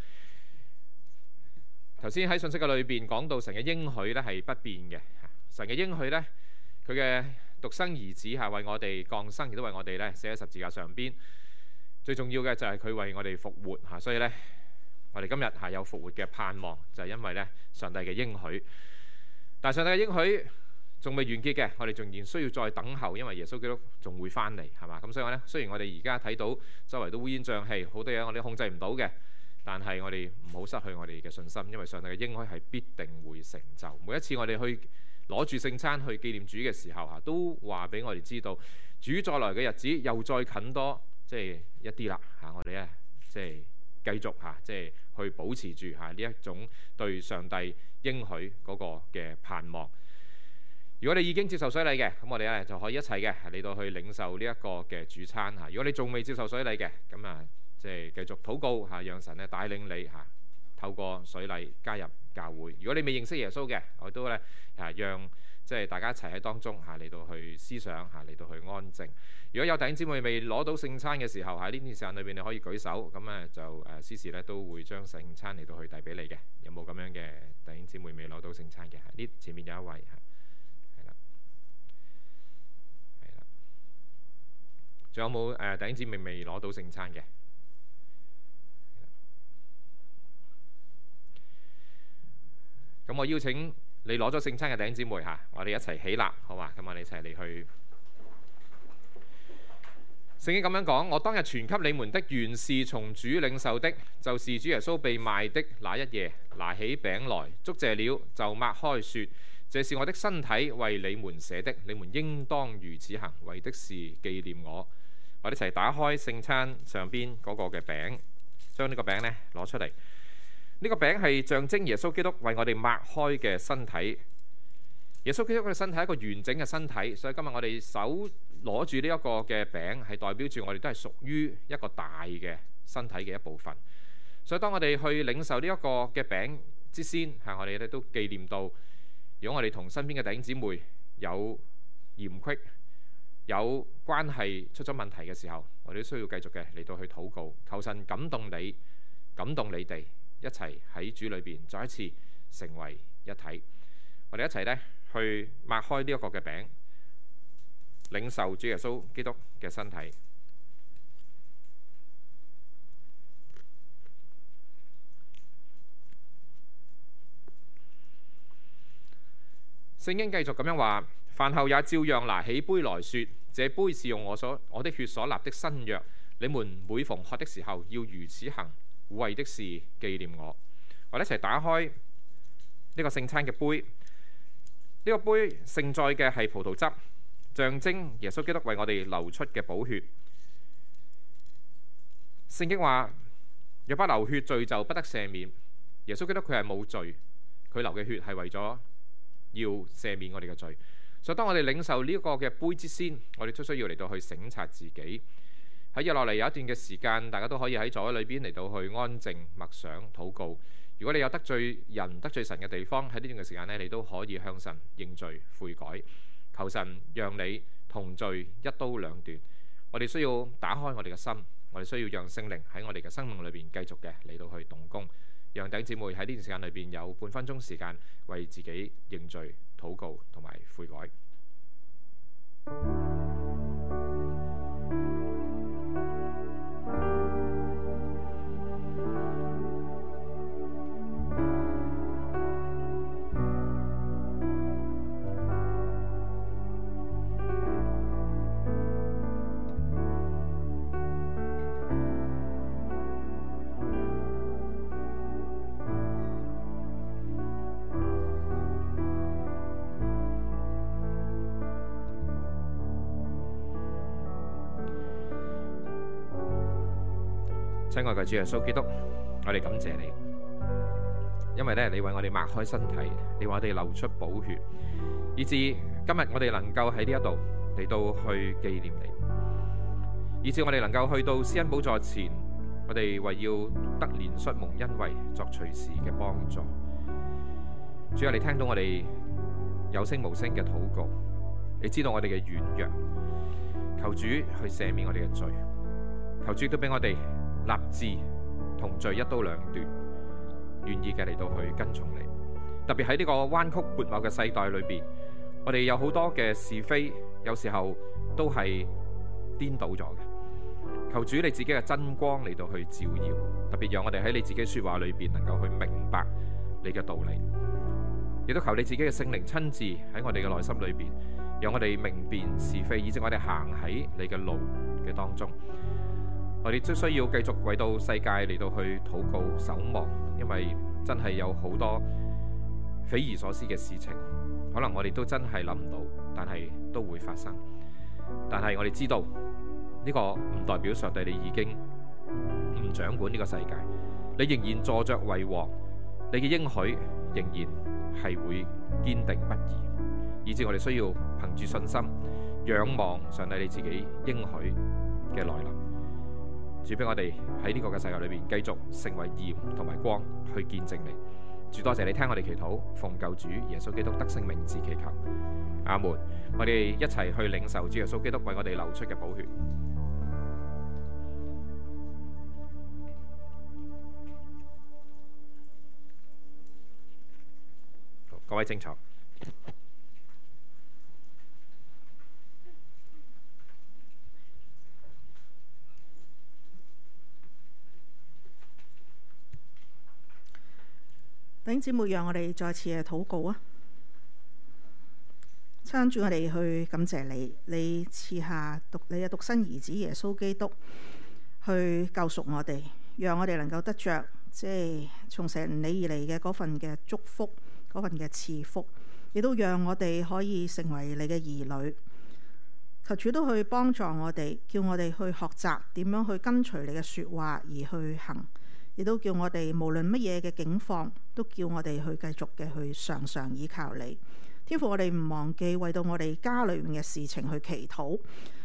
頭先喺信息嘅裏邊講到神嘅應許咧係不變嘅，神嘅應許咧佢嘅獨生兒子係為我哋降生，亦都為我哋咧寫喺十字架上邊。最重要嘅就係佢為我哋復活嚇，所以咧我哋今日係有復活嘅盼望，就係因為咧上帝嘅應許。但係上帝嘅應許仲未完結嘅，我哋仍然需要再等候，因為耶穌基督仲會翻嚟，係嘛？咁所以咧，雖然我哋而家睇到周圍都烏煙瘴氣，好多嘢我哋控制唔到嘅，但係我哋唔好失去我哋嘅信心，因為上帝嘅應許係必定會成就。每一次我哋去攞住聖餐去紀念主嘅時候嚇，都話俾我哋知道，主再來嘅日子又再近多，即係一啲啦嚇。我哋咧即係繼續嚇，即係去保持住嚇呢一種對上帝應許嗰個嘅盼望。如果你已經接受洗禮嘅，咁我哋咧就可以一齊嘅嚟到去領受呢一個嘅主餐嚇。如果你仲未接受洗禮嘅，咁啊即係繼續禱告嚇，讓神咧帶領你嚇，透過洗禮加入教會。如果你未認識耶穌嘅，我都咧啊讓即係大家一齊喺當中嚇嚟到去思想嚇，嚟到去安靜。如果有弟兄姊妹未攞到聖餐嘅時候，喺呢段時間裏邊你可以舉手，咁咧就誒司事咧都會將聖餐嚟到去遞俾你嘅。有冇咁樣嘅弟兄姊妹未攞到聖餐嘅？呢前面有一位嚇。仲有冇誒弟兄姊妹未攞到聖餐嘅？咁我邀請你攞咗聖餐嘅弟兄姊妹嚇，我哋一齊起立，好嘛？咁我哋一齊嚟去。聖經咁樣講：我當日傳給你們的原是從主領受的，就是主耶穌被賣的那一夜，拿起餅來，祝謝了，就擘開說：這是我的身體，為你們捨的，你們應當如此行，為的是紀念我。我哋一齊打開聖餐上邊嗰個嘅餅，將呢個餅咧攞出嚟。呢個餅係象徵耶穌基督為我哋擘開嘅身體。耶穌基督嘅身體係一個完整嘅身體，所以今日我哋手攞住呢一個嘅餅，係代表住我哋都係屬於一個大嘅身體嘅一部分。所以當我哋去領受呢一個嘅餅之先嚇，我哋咧都紀念到，如果我哋同身邊嘅弟兄姊妹有嫌隙、有關係出咗問題嘅時候，我哋都需要繼續嘅嚟到去禱告，求神感動你、感動你哋一齊喺主裏邊再一次成為一體。我哋一齊呢去擘開呢一個嘅餅，領受主耶穌基督嘅身體。聖經繼續咁樣話，飯後也照樣拿起杯來說，這杯是用我所我的血所立的新約，你們每逢喝的時候要如此行，為的是紀念我。我哋一齊打開呢個聖餐嘅杯，呢、這個杯盛載嘅係葡萄汁，象徵耶穌基督為我哋流出嘅寶血。聖經話，若不流血，罪就不得赦免。耶穌基督佢係冇罪，佢流嘅血係為咗要赦免我哋嘅罪，所以當我哋領受呢一個嘅杯之先，我哋都需要嚟到去省察自己。喺日落嚟有一段嘅時間，大家都可以喺座位裏邊嚟到去安靜默想禱告。如果你有得罪人、得罪神嘅地方，喺呢段嘅時間呢，你都可以向神認罪悔改，求神讓你同罪一刀兩斷。我哋需要打開我哋嘅心，我哋需要讓聖靈喺我哋嘅生命裏邊繼續嘅嚟到去動工。讓弟兄姊妹喺呢段時間裏邊有半分鐘時間為自己認罪、禱告同埋悔改。親愛嘅主耶穌基督，我哋感謝你，因為咧你為我哋擘開身體，你為我哋流出寶血，以至今日我哋能夠喺呢一度嚟到去紀念你，以至我哋能夠去到施恩寶座前，我哋為要得憐恤蒙恩惠作隨時嘅幫助。主啊，你聽到我哋有聲無聲嘅禱告，你知道我哋嘅軟弱，求主去赦免我哋嘅罪，求主都俾我哋立志同罪一刀兩斷，願意嘅嚟到去跟從你。特別喺呢個彎曲悖謬嘅世代裏邊，我哋有好多嘅是非，有時候都係顛倒咗嘅。求主你自己嘅真光嚟到去照耀，特別讓我哋喺你自己說話裏邊能夠去明白你嘅道理，亦都求你自己嘅聖靈親自喺我哋嘅內心裏邊，讓我哋明辨是非，以致我哋行喺你嘅路嘅當中。我哋都需要繼續為到世界嚟到去禱告守望，因為真係有好多匪夷所思嘅事情，可能我哋都真係諗唔到，但係都會發生。但係我哋知道呢個唔代表上帝你已經唔掌管呢個世界，你仍然坐着為王，你嘅應許仍然係會堅定不移，以致我哋需要憑住信心仰望上帝你自己應許嘅來臨。主俾我哋喺呢個嘅世界裏邊繼續成為鹽同埋光去見證你。主多謝你聽我哋祈禱，奉救主耶穌基督得勝名字祈求，阿門。我哋一齊去領受主耶穌基督為我哋流出嘅寶血。好，各位請坐。 弟兄姊妹，讓我哋再次嘅禱告啊！撐住我哋去感謝你，你賜下獨你嘅獨生兒子耶穌基督去救贖我哋，讓我哋能夠得着即係從神你而嚟嘅嗰份嘅祝福，嗰份嘅賜福，亦都讓我哋可以成為你嘅兒女。求主都去幫助我哋，叫我哋去學習點樣去跟隨你嘅說話而去行。亦都叫我哋無論乜嘢嘅境況，都叫我哋去繼續嘅去常常依靠你。天父，我哋唔忘記為到我哋家裏面嘅事情去祈禱。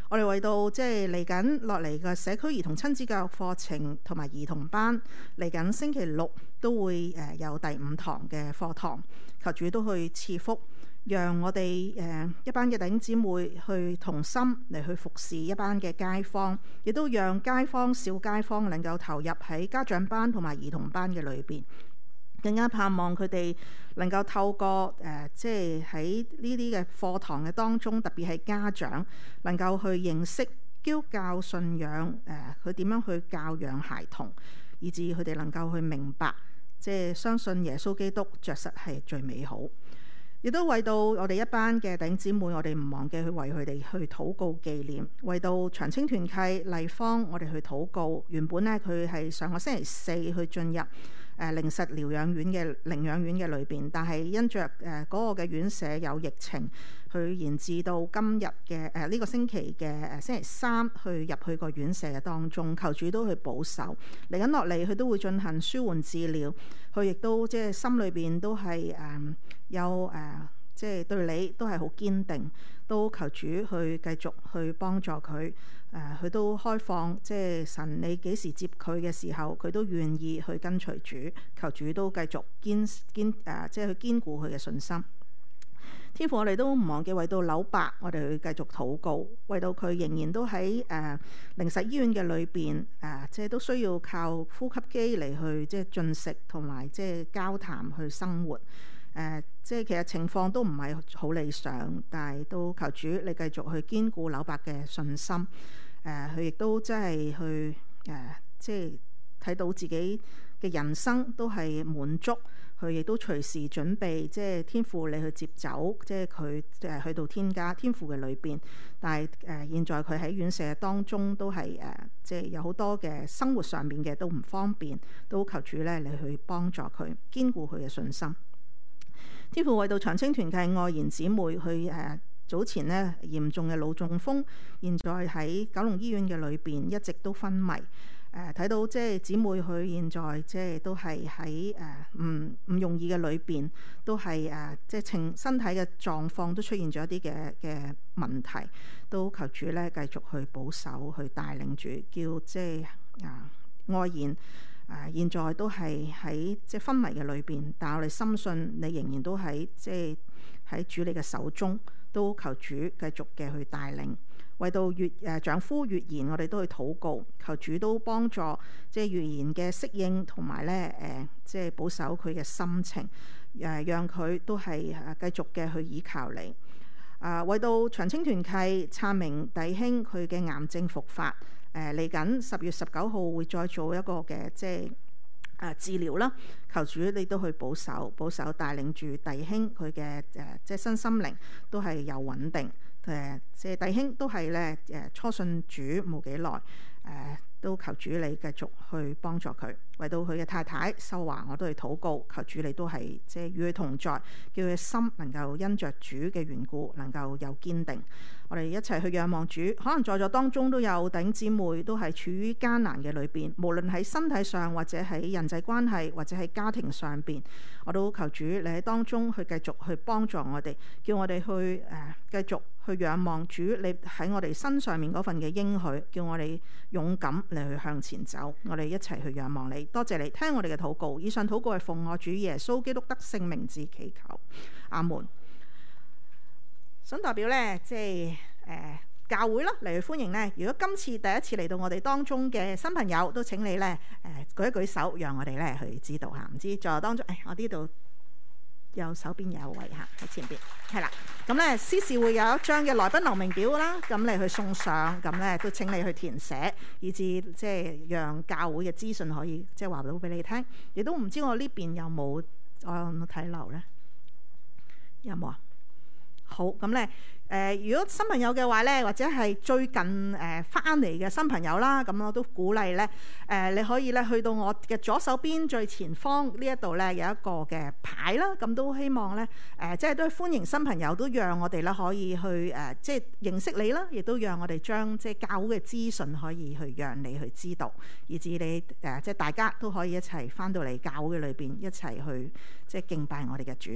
我哋為到即係嚟緊落嚟嘅社區兒童親子教育課程同埋兒童班，嚟緊星期六都會誒有第五堂嘅課堂，求主都去賜福，讓我哋誒一班嘅弟兄姊妹去同心嚟去服侍一班嘅街坊，亦都讓街坊小街坊能夠投入喺家長班同埋兒童班嘅裏邊。更加盼望佢哋能夠透過誒、呃，即係喺呢啲嘅課堂嘅當中，特別係家長能夠去認識基督教信仰，誒佢點樣去教養孩童，以至佢哋能夠去明白，即係相信耶穌基督着實係最美好。亦都為到我哋一班嘅弟兄姊妹，我哋唔忘記去為佢哋去禱告紀念，為到長青團契麗芳，我哋去禱告。原本呢，佢係上個星期四去進入誒靈實療養院嘅靈養院嘅裏邊，但係因着誒嗰個嘅院舍有疫情，佢延至到今日嘅誒呢個星期嘅誒星期三去入去個院舍嘅當中，求主都去保守。嚟緊落嚟，佢都會進行舒緩治療，佢亦都即係心裏邊都係誒有誒即係對你都係好堅定，都求主去繼續去幫助佢。誒佢、呃、都開放，即係神你幾時接佢嘅時候，佢都願意去跟隨主，求主都繼續堅堅誒、呃，即係去堅固佢嘅信心。天父，我哋都唔忘記為到柳伯，我哋去繼續禱告，為到佢仍然都喺誒靈實醫院嘅裏邊誒，即係都需要靠呼吸機嚟去即係進食同埋即係交談去生活。誒、呃，即係其實情況都唔係好理想，但係都求主你繼續去堅固柳伯嘅信心。誒、呃，佢亦都即係去誒、呃，即係睇到自己嘅人生都係滿足。佢亦都隨時準備，即係天父你去接走，即係佢誒去到天家天父嘅裏邊。但係誒、呃，現在佢喺院舍當中都係誒、呃，即係有好多嘅生活上面嘅都唔方便，都求主咧你去幫助佢，堅固佢嘅信心。天父為到長青團契愛賢姊妹，佢誒、呃、早前呢嚴重嘅腦中風，現在喺九龍醫院嘅裏邊一直都昏迷。誒睇、呃、到即係姊妹佢現在即係都係喺誒唔唔容易嘅裏邊，都係誒、呃、即係情身體嘅狀況都出現咗一啲嘅嘅問題，都求主咧繼續去保守去帶領住，叫即係啊愛賢啊現在都係喺即係昏迷嘅裏邊，但係我哋深信你仍然都喺即係喺主你嘅手中，都求主繼續嘅去帶領。為到月誒丈夫月賢，我哋都去禱告，求主都幫助即係月賢嘅適應，同埋咧誒即係保守佢嘅心情，誒讓佢都係誒繼續嘅去依靠你。啊，為到長青團契燦明弟兄佢嘅癌症復發，誒嚟緊十月十九號會再做一個嘅即係誒治療啦。求主你都去保守保守帶領住弟兄佢嘅誒即係身心靈都係有穩定。誒，即係弟兄都係咧誒初信主冇幾耐，誒、呃、都求主你繼續去幫助佢。為到佢嘅太太秀華，我都去禱告，求主你都係即係與佢同在，叫佢心能夠因着主嘅緣故能夠有堅定。我哋一齊去仰望主。可能在座當中都有弟兄姊妹都係處於艱難嘅裏邊，無論喺身體上或者喺人際關係或者喺家庭上邊，我都求主你喺當中去繼續去幫助我哋，叫我哋去誒、呃、繼續去仰望主你喺我哋身上面嗰份嘅應許，叫我哋勇敢嚟去向前走。我哋一齊去仰望你，多謝你聽我哋嘅禱告。以上禱告係奉我主耶穌基督得勝名字祈求，阿門。想代表咧，即係誒、呃、教會啦嚟去歡迎咧。如果今次第一次嚟到我哋當中嘅新朋友，都請你咧誒、呃、舉一舉手，讓我哋咧去知道下。唔知在當中，誒我呢度右手邊有位嚇喺前邊，係啦。咁咧司事會有一張嘅來賓留名表啦，咁你去送上，咁咧都請你去填寫，以至即係讓教會嘅資訊可以即係話到俾你聽。亦都唔知我呢邊有冇我有冇睇漏咧？有冇啊？好，咁咧誒，如果新朋友嘅話咧，或者係最近誒翻嚟嘅新朋友啦，咁我都鼓勵咧誒，你可以咧去到我嘅左手邊最前方呢一度咧有一個嘅牌啦，咁都希望咧誒、呃，即係都係歡迎新朋友，都讓我哋咧可以去誒、呃，即係認識你啦，亦都讓我哋將即係教會嘅資訊可以去讓你去知道，以至你誒、呃，即係大家都可以一齊翻到嚟教會裏邊一齊去即係敬拜我哋嘅主。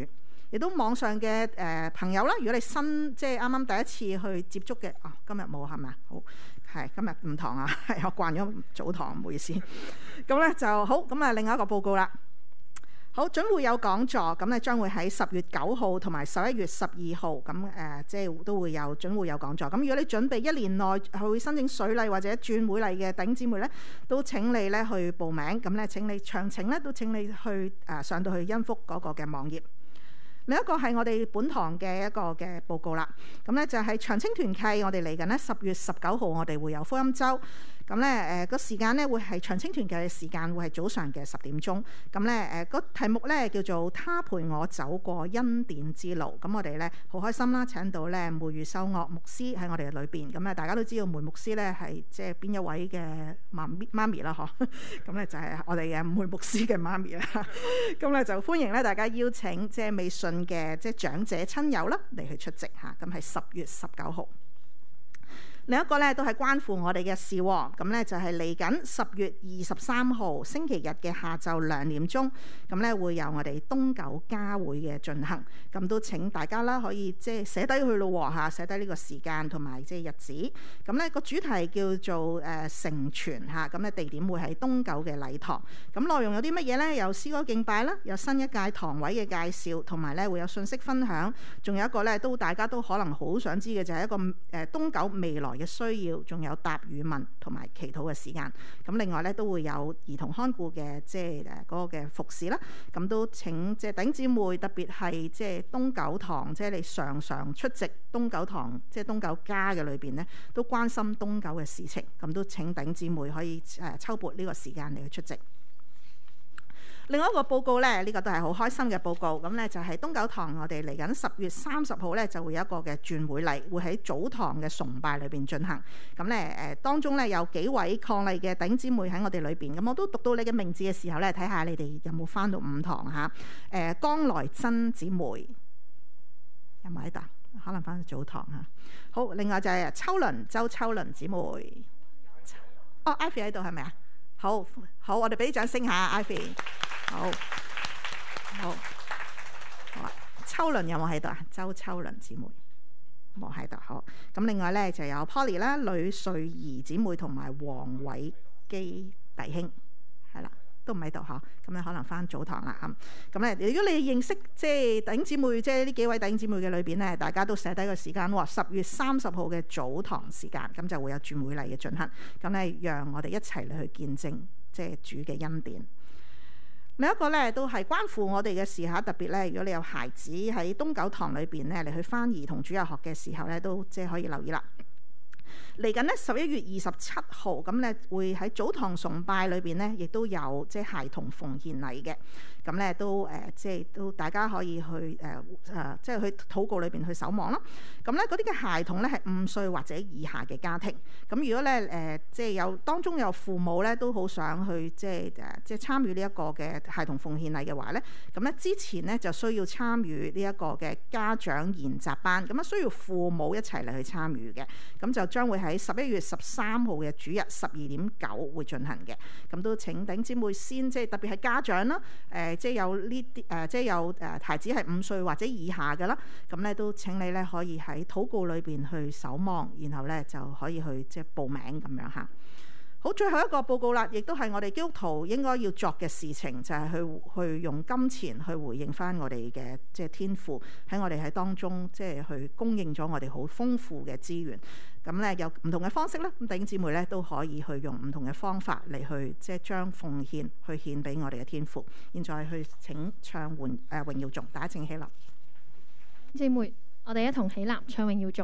亦都網上嘅誒、呃、朋友啦。如果你新即係啱啱第一次去接觸嘅，哦，今日冇係咪啊？好，係今日唔堂啊，係我慣咗早堂，唔好意思。咁咧就好，咁啊另外一個報告啦。好，準會有講座，咁咧將會喺十月九號同埋十一月十二號，咁誒、呃、即係都會有準會有講座。咁如果你準備一年內去申請水禮或者轉會禮嘅弟兄姊妹咧，都請你咧去報名。咁咧請你詳情咧都請你去誒、呃、上到去恩福嗰個嘅網頁。另一個係我哋本堂嘅一個嘅報告啦。咁咧就係長青團契，我哋嚟緊呢十月十九號，我哋會有福音週。咁咧誒個時間咧會係長青團契嘅時間，會係早上嘅十點鐘。咁咧誒個題目咧叫做他陪我走過恩典之路。咁我哋咧好開心啦，請到咧梅如秀岳牧師喺我哋嘅裏邊。咁咧大家都知道梅牧師咧係即係邊一位嘅媽咪媽咪啦，嗬。咁咧就係我哋嘅梅牧師嘅媽咪啦。咁咧就歡迎咧大家邀請即係未信嘅即係長者親友啦嚟去出席嚇。咁係十月十九號。另一個咧都係關乎我哋嘅事喎，咁咧就係嚟緊十月二十三號星期日嘅下晝兩點鐘，咁咧會有我哋東九家會嘅進行，咁都請大家啦可以即係寫低去咯喎嚇，寫低呢個時間同埋即係日子，咁咧個主題叫做誒成全嚇，咁咧地點會喺東九嘅禮堂，咁內容有啲乜嘢咧？有詩歌敬拜啦，有新一屆堂位嘅介紹，同埋咧會有信息分享，仲有一個咧都大家都可能好想知嘅就係一個誒東九未來嘅需要，仲有答與問同埋祈禱嘅時間。咁另外咧都會有兒童看顧嘅即係誒嗰個嘅服侍啦。咁都請即係弟兄姊妹，特別係即係東九堂，即係你常常出席東九堂，即係東九家嘅裏邊咧，都關心東九嘅事情。咁都請弟兄姊妹可以誒抽撥呢個時間嚟去出席。另外一個報告咧，呢、這個都係好開心嘅報告。咁咧就係東九堂，我哋嚟緊十月三十號咧就會有一個嘅轉會禮，會喺早堂嘅崇拜裏邊進行。咁咧誒當中咧有幾位伉儷嘅弟兄姊妹喺我哋裏邊。咁我都讀到你嘅名字嘅時候咧，睇下你哋有冇返到五堂嚇。誒、呃、江來珍姊妹有冇喺度？可能返到早堂嚇。好，另外就係秋倫周秋倫姊妹。哦 ，Ivy 喺度係咪啊？好好，我哋俾啲掌聲下 Ivy。好，好，好啊！秋倫有冇喺度啊？周秋倫姊妹冇喺度。好，咁另外咧就有 Polly 啦、呂瑞儀姊妹同埋黃偉基弟兄，係啦，都唔喺度嗬。咁咧可能返早堂啦。咁咁咧，如果你認識即係弟兄姊妹，即係呢幾位弟兄姊妹嘅裏邊咧，大家都寫低個時間喎。十月三十號嘅早堂時間，咁就會有轉會禮嘅進行。咁咧，讓我哋一齊嚟去見證即係主嘅恩典。另一個咧都係關乎我哋嘅事嚇，特別咧，如果你有孩子喺東九堂裏邊咧嚟去返兒童主日學嘅時候咧，都即係可以留意啦。嚟緊呢十一月二十七號，咁咧會喺早堂崇拜裏邊咧，亦都有即係孩童奉獻禮嘅。咁咧都誒、呃，即係都大家可以去誒誒、呃，即係去禱告裏邊去守望啦。咁咧嗰啲嘅孩童咧係五歲或者以下嘅家庭。咁如果咧誒、呃，即係有當中有父母咧都好想去即係誒，即係參與呢一個嘅孩童奉獻禮嘅話咧，咁咧之前咧就需要參與呢一個嘅家長研習班，咁啊需要父母一齊嚟去參與嘅。咁就將會喺十一月十三號嘅主日十二點九會進行嘅。咁都請弟兄姊妹先，即係特別係家長啦，誒、呃。即係有呢啲誒，即係有誒孩子係五歲或者以下嘅啦，咁咧都請你咧可以喺禱告裏邊去守望，然後咧就可以去即係報名咁樣嚇。好，最後一個報告啦，亦都係我哋基督徒應該要作嘅事情，就係、是、去去用金錢去回應返我哋嘅即係天父喺我哋喺當中，即係去供應咗我哋好豐富嘅資源。咁咧有唔同嘅方式啦，咁弟兄姊妹咧都可以去用唔同嘅方法嚟去即係將奉獻去獻俾我哋嘅天父。現在去請唱榮誒榮耀頌，大家請起立。 姊妹，我哋一同起立唱榮耀頌。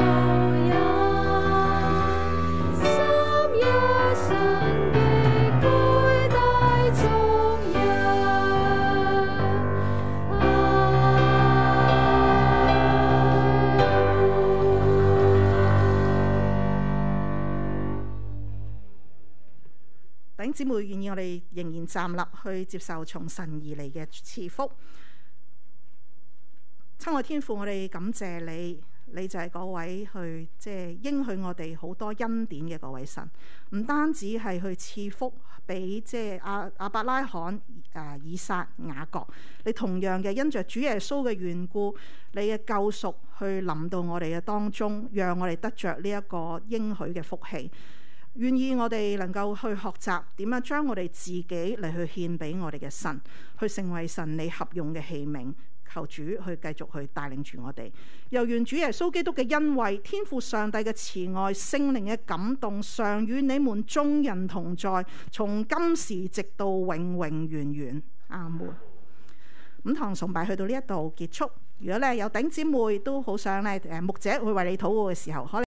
三一神嘅兄姊妹願意我哋仍然站立去接受從神而嚟嘅賜福。親愛天父，我哋感謝你，你就係嗰位去即係應許我哋好多恩典嘅嗰位神，唔單止係去賜福俾即係亞亞伯拉罕、誒以撒、雅各，你同樣嘅因着主耶穌嘅緣故，你嘅救贖去臨到我哋嘅當中，讓我哋得着呢一個應許嘅福氣。願意我哋能夠去學習點樣將我哋自己嚟去獻俾我哋嘅神，去成為神你合用嘅器皿。求主去繼續去帶領住我哋，又願主耶穌基督嘅恩惠、天父上帝嘅慈愛、聖靈嘅感動，常與你們眾人同在，從今時直到永永遠遠。阿門。五堂崇拜去到呢一度結束。如果咧有弟兄姊妹都好想咧誒牧者會為你禱告嘅時候，可能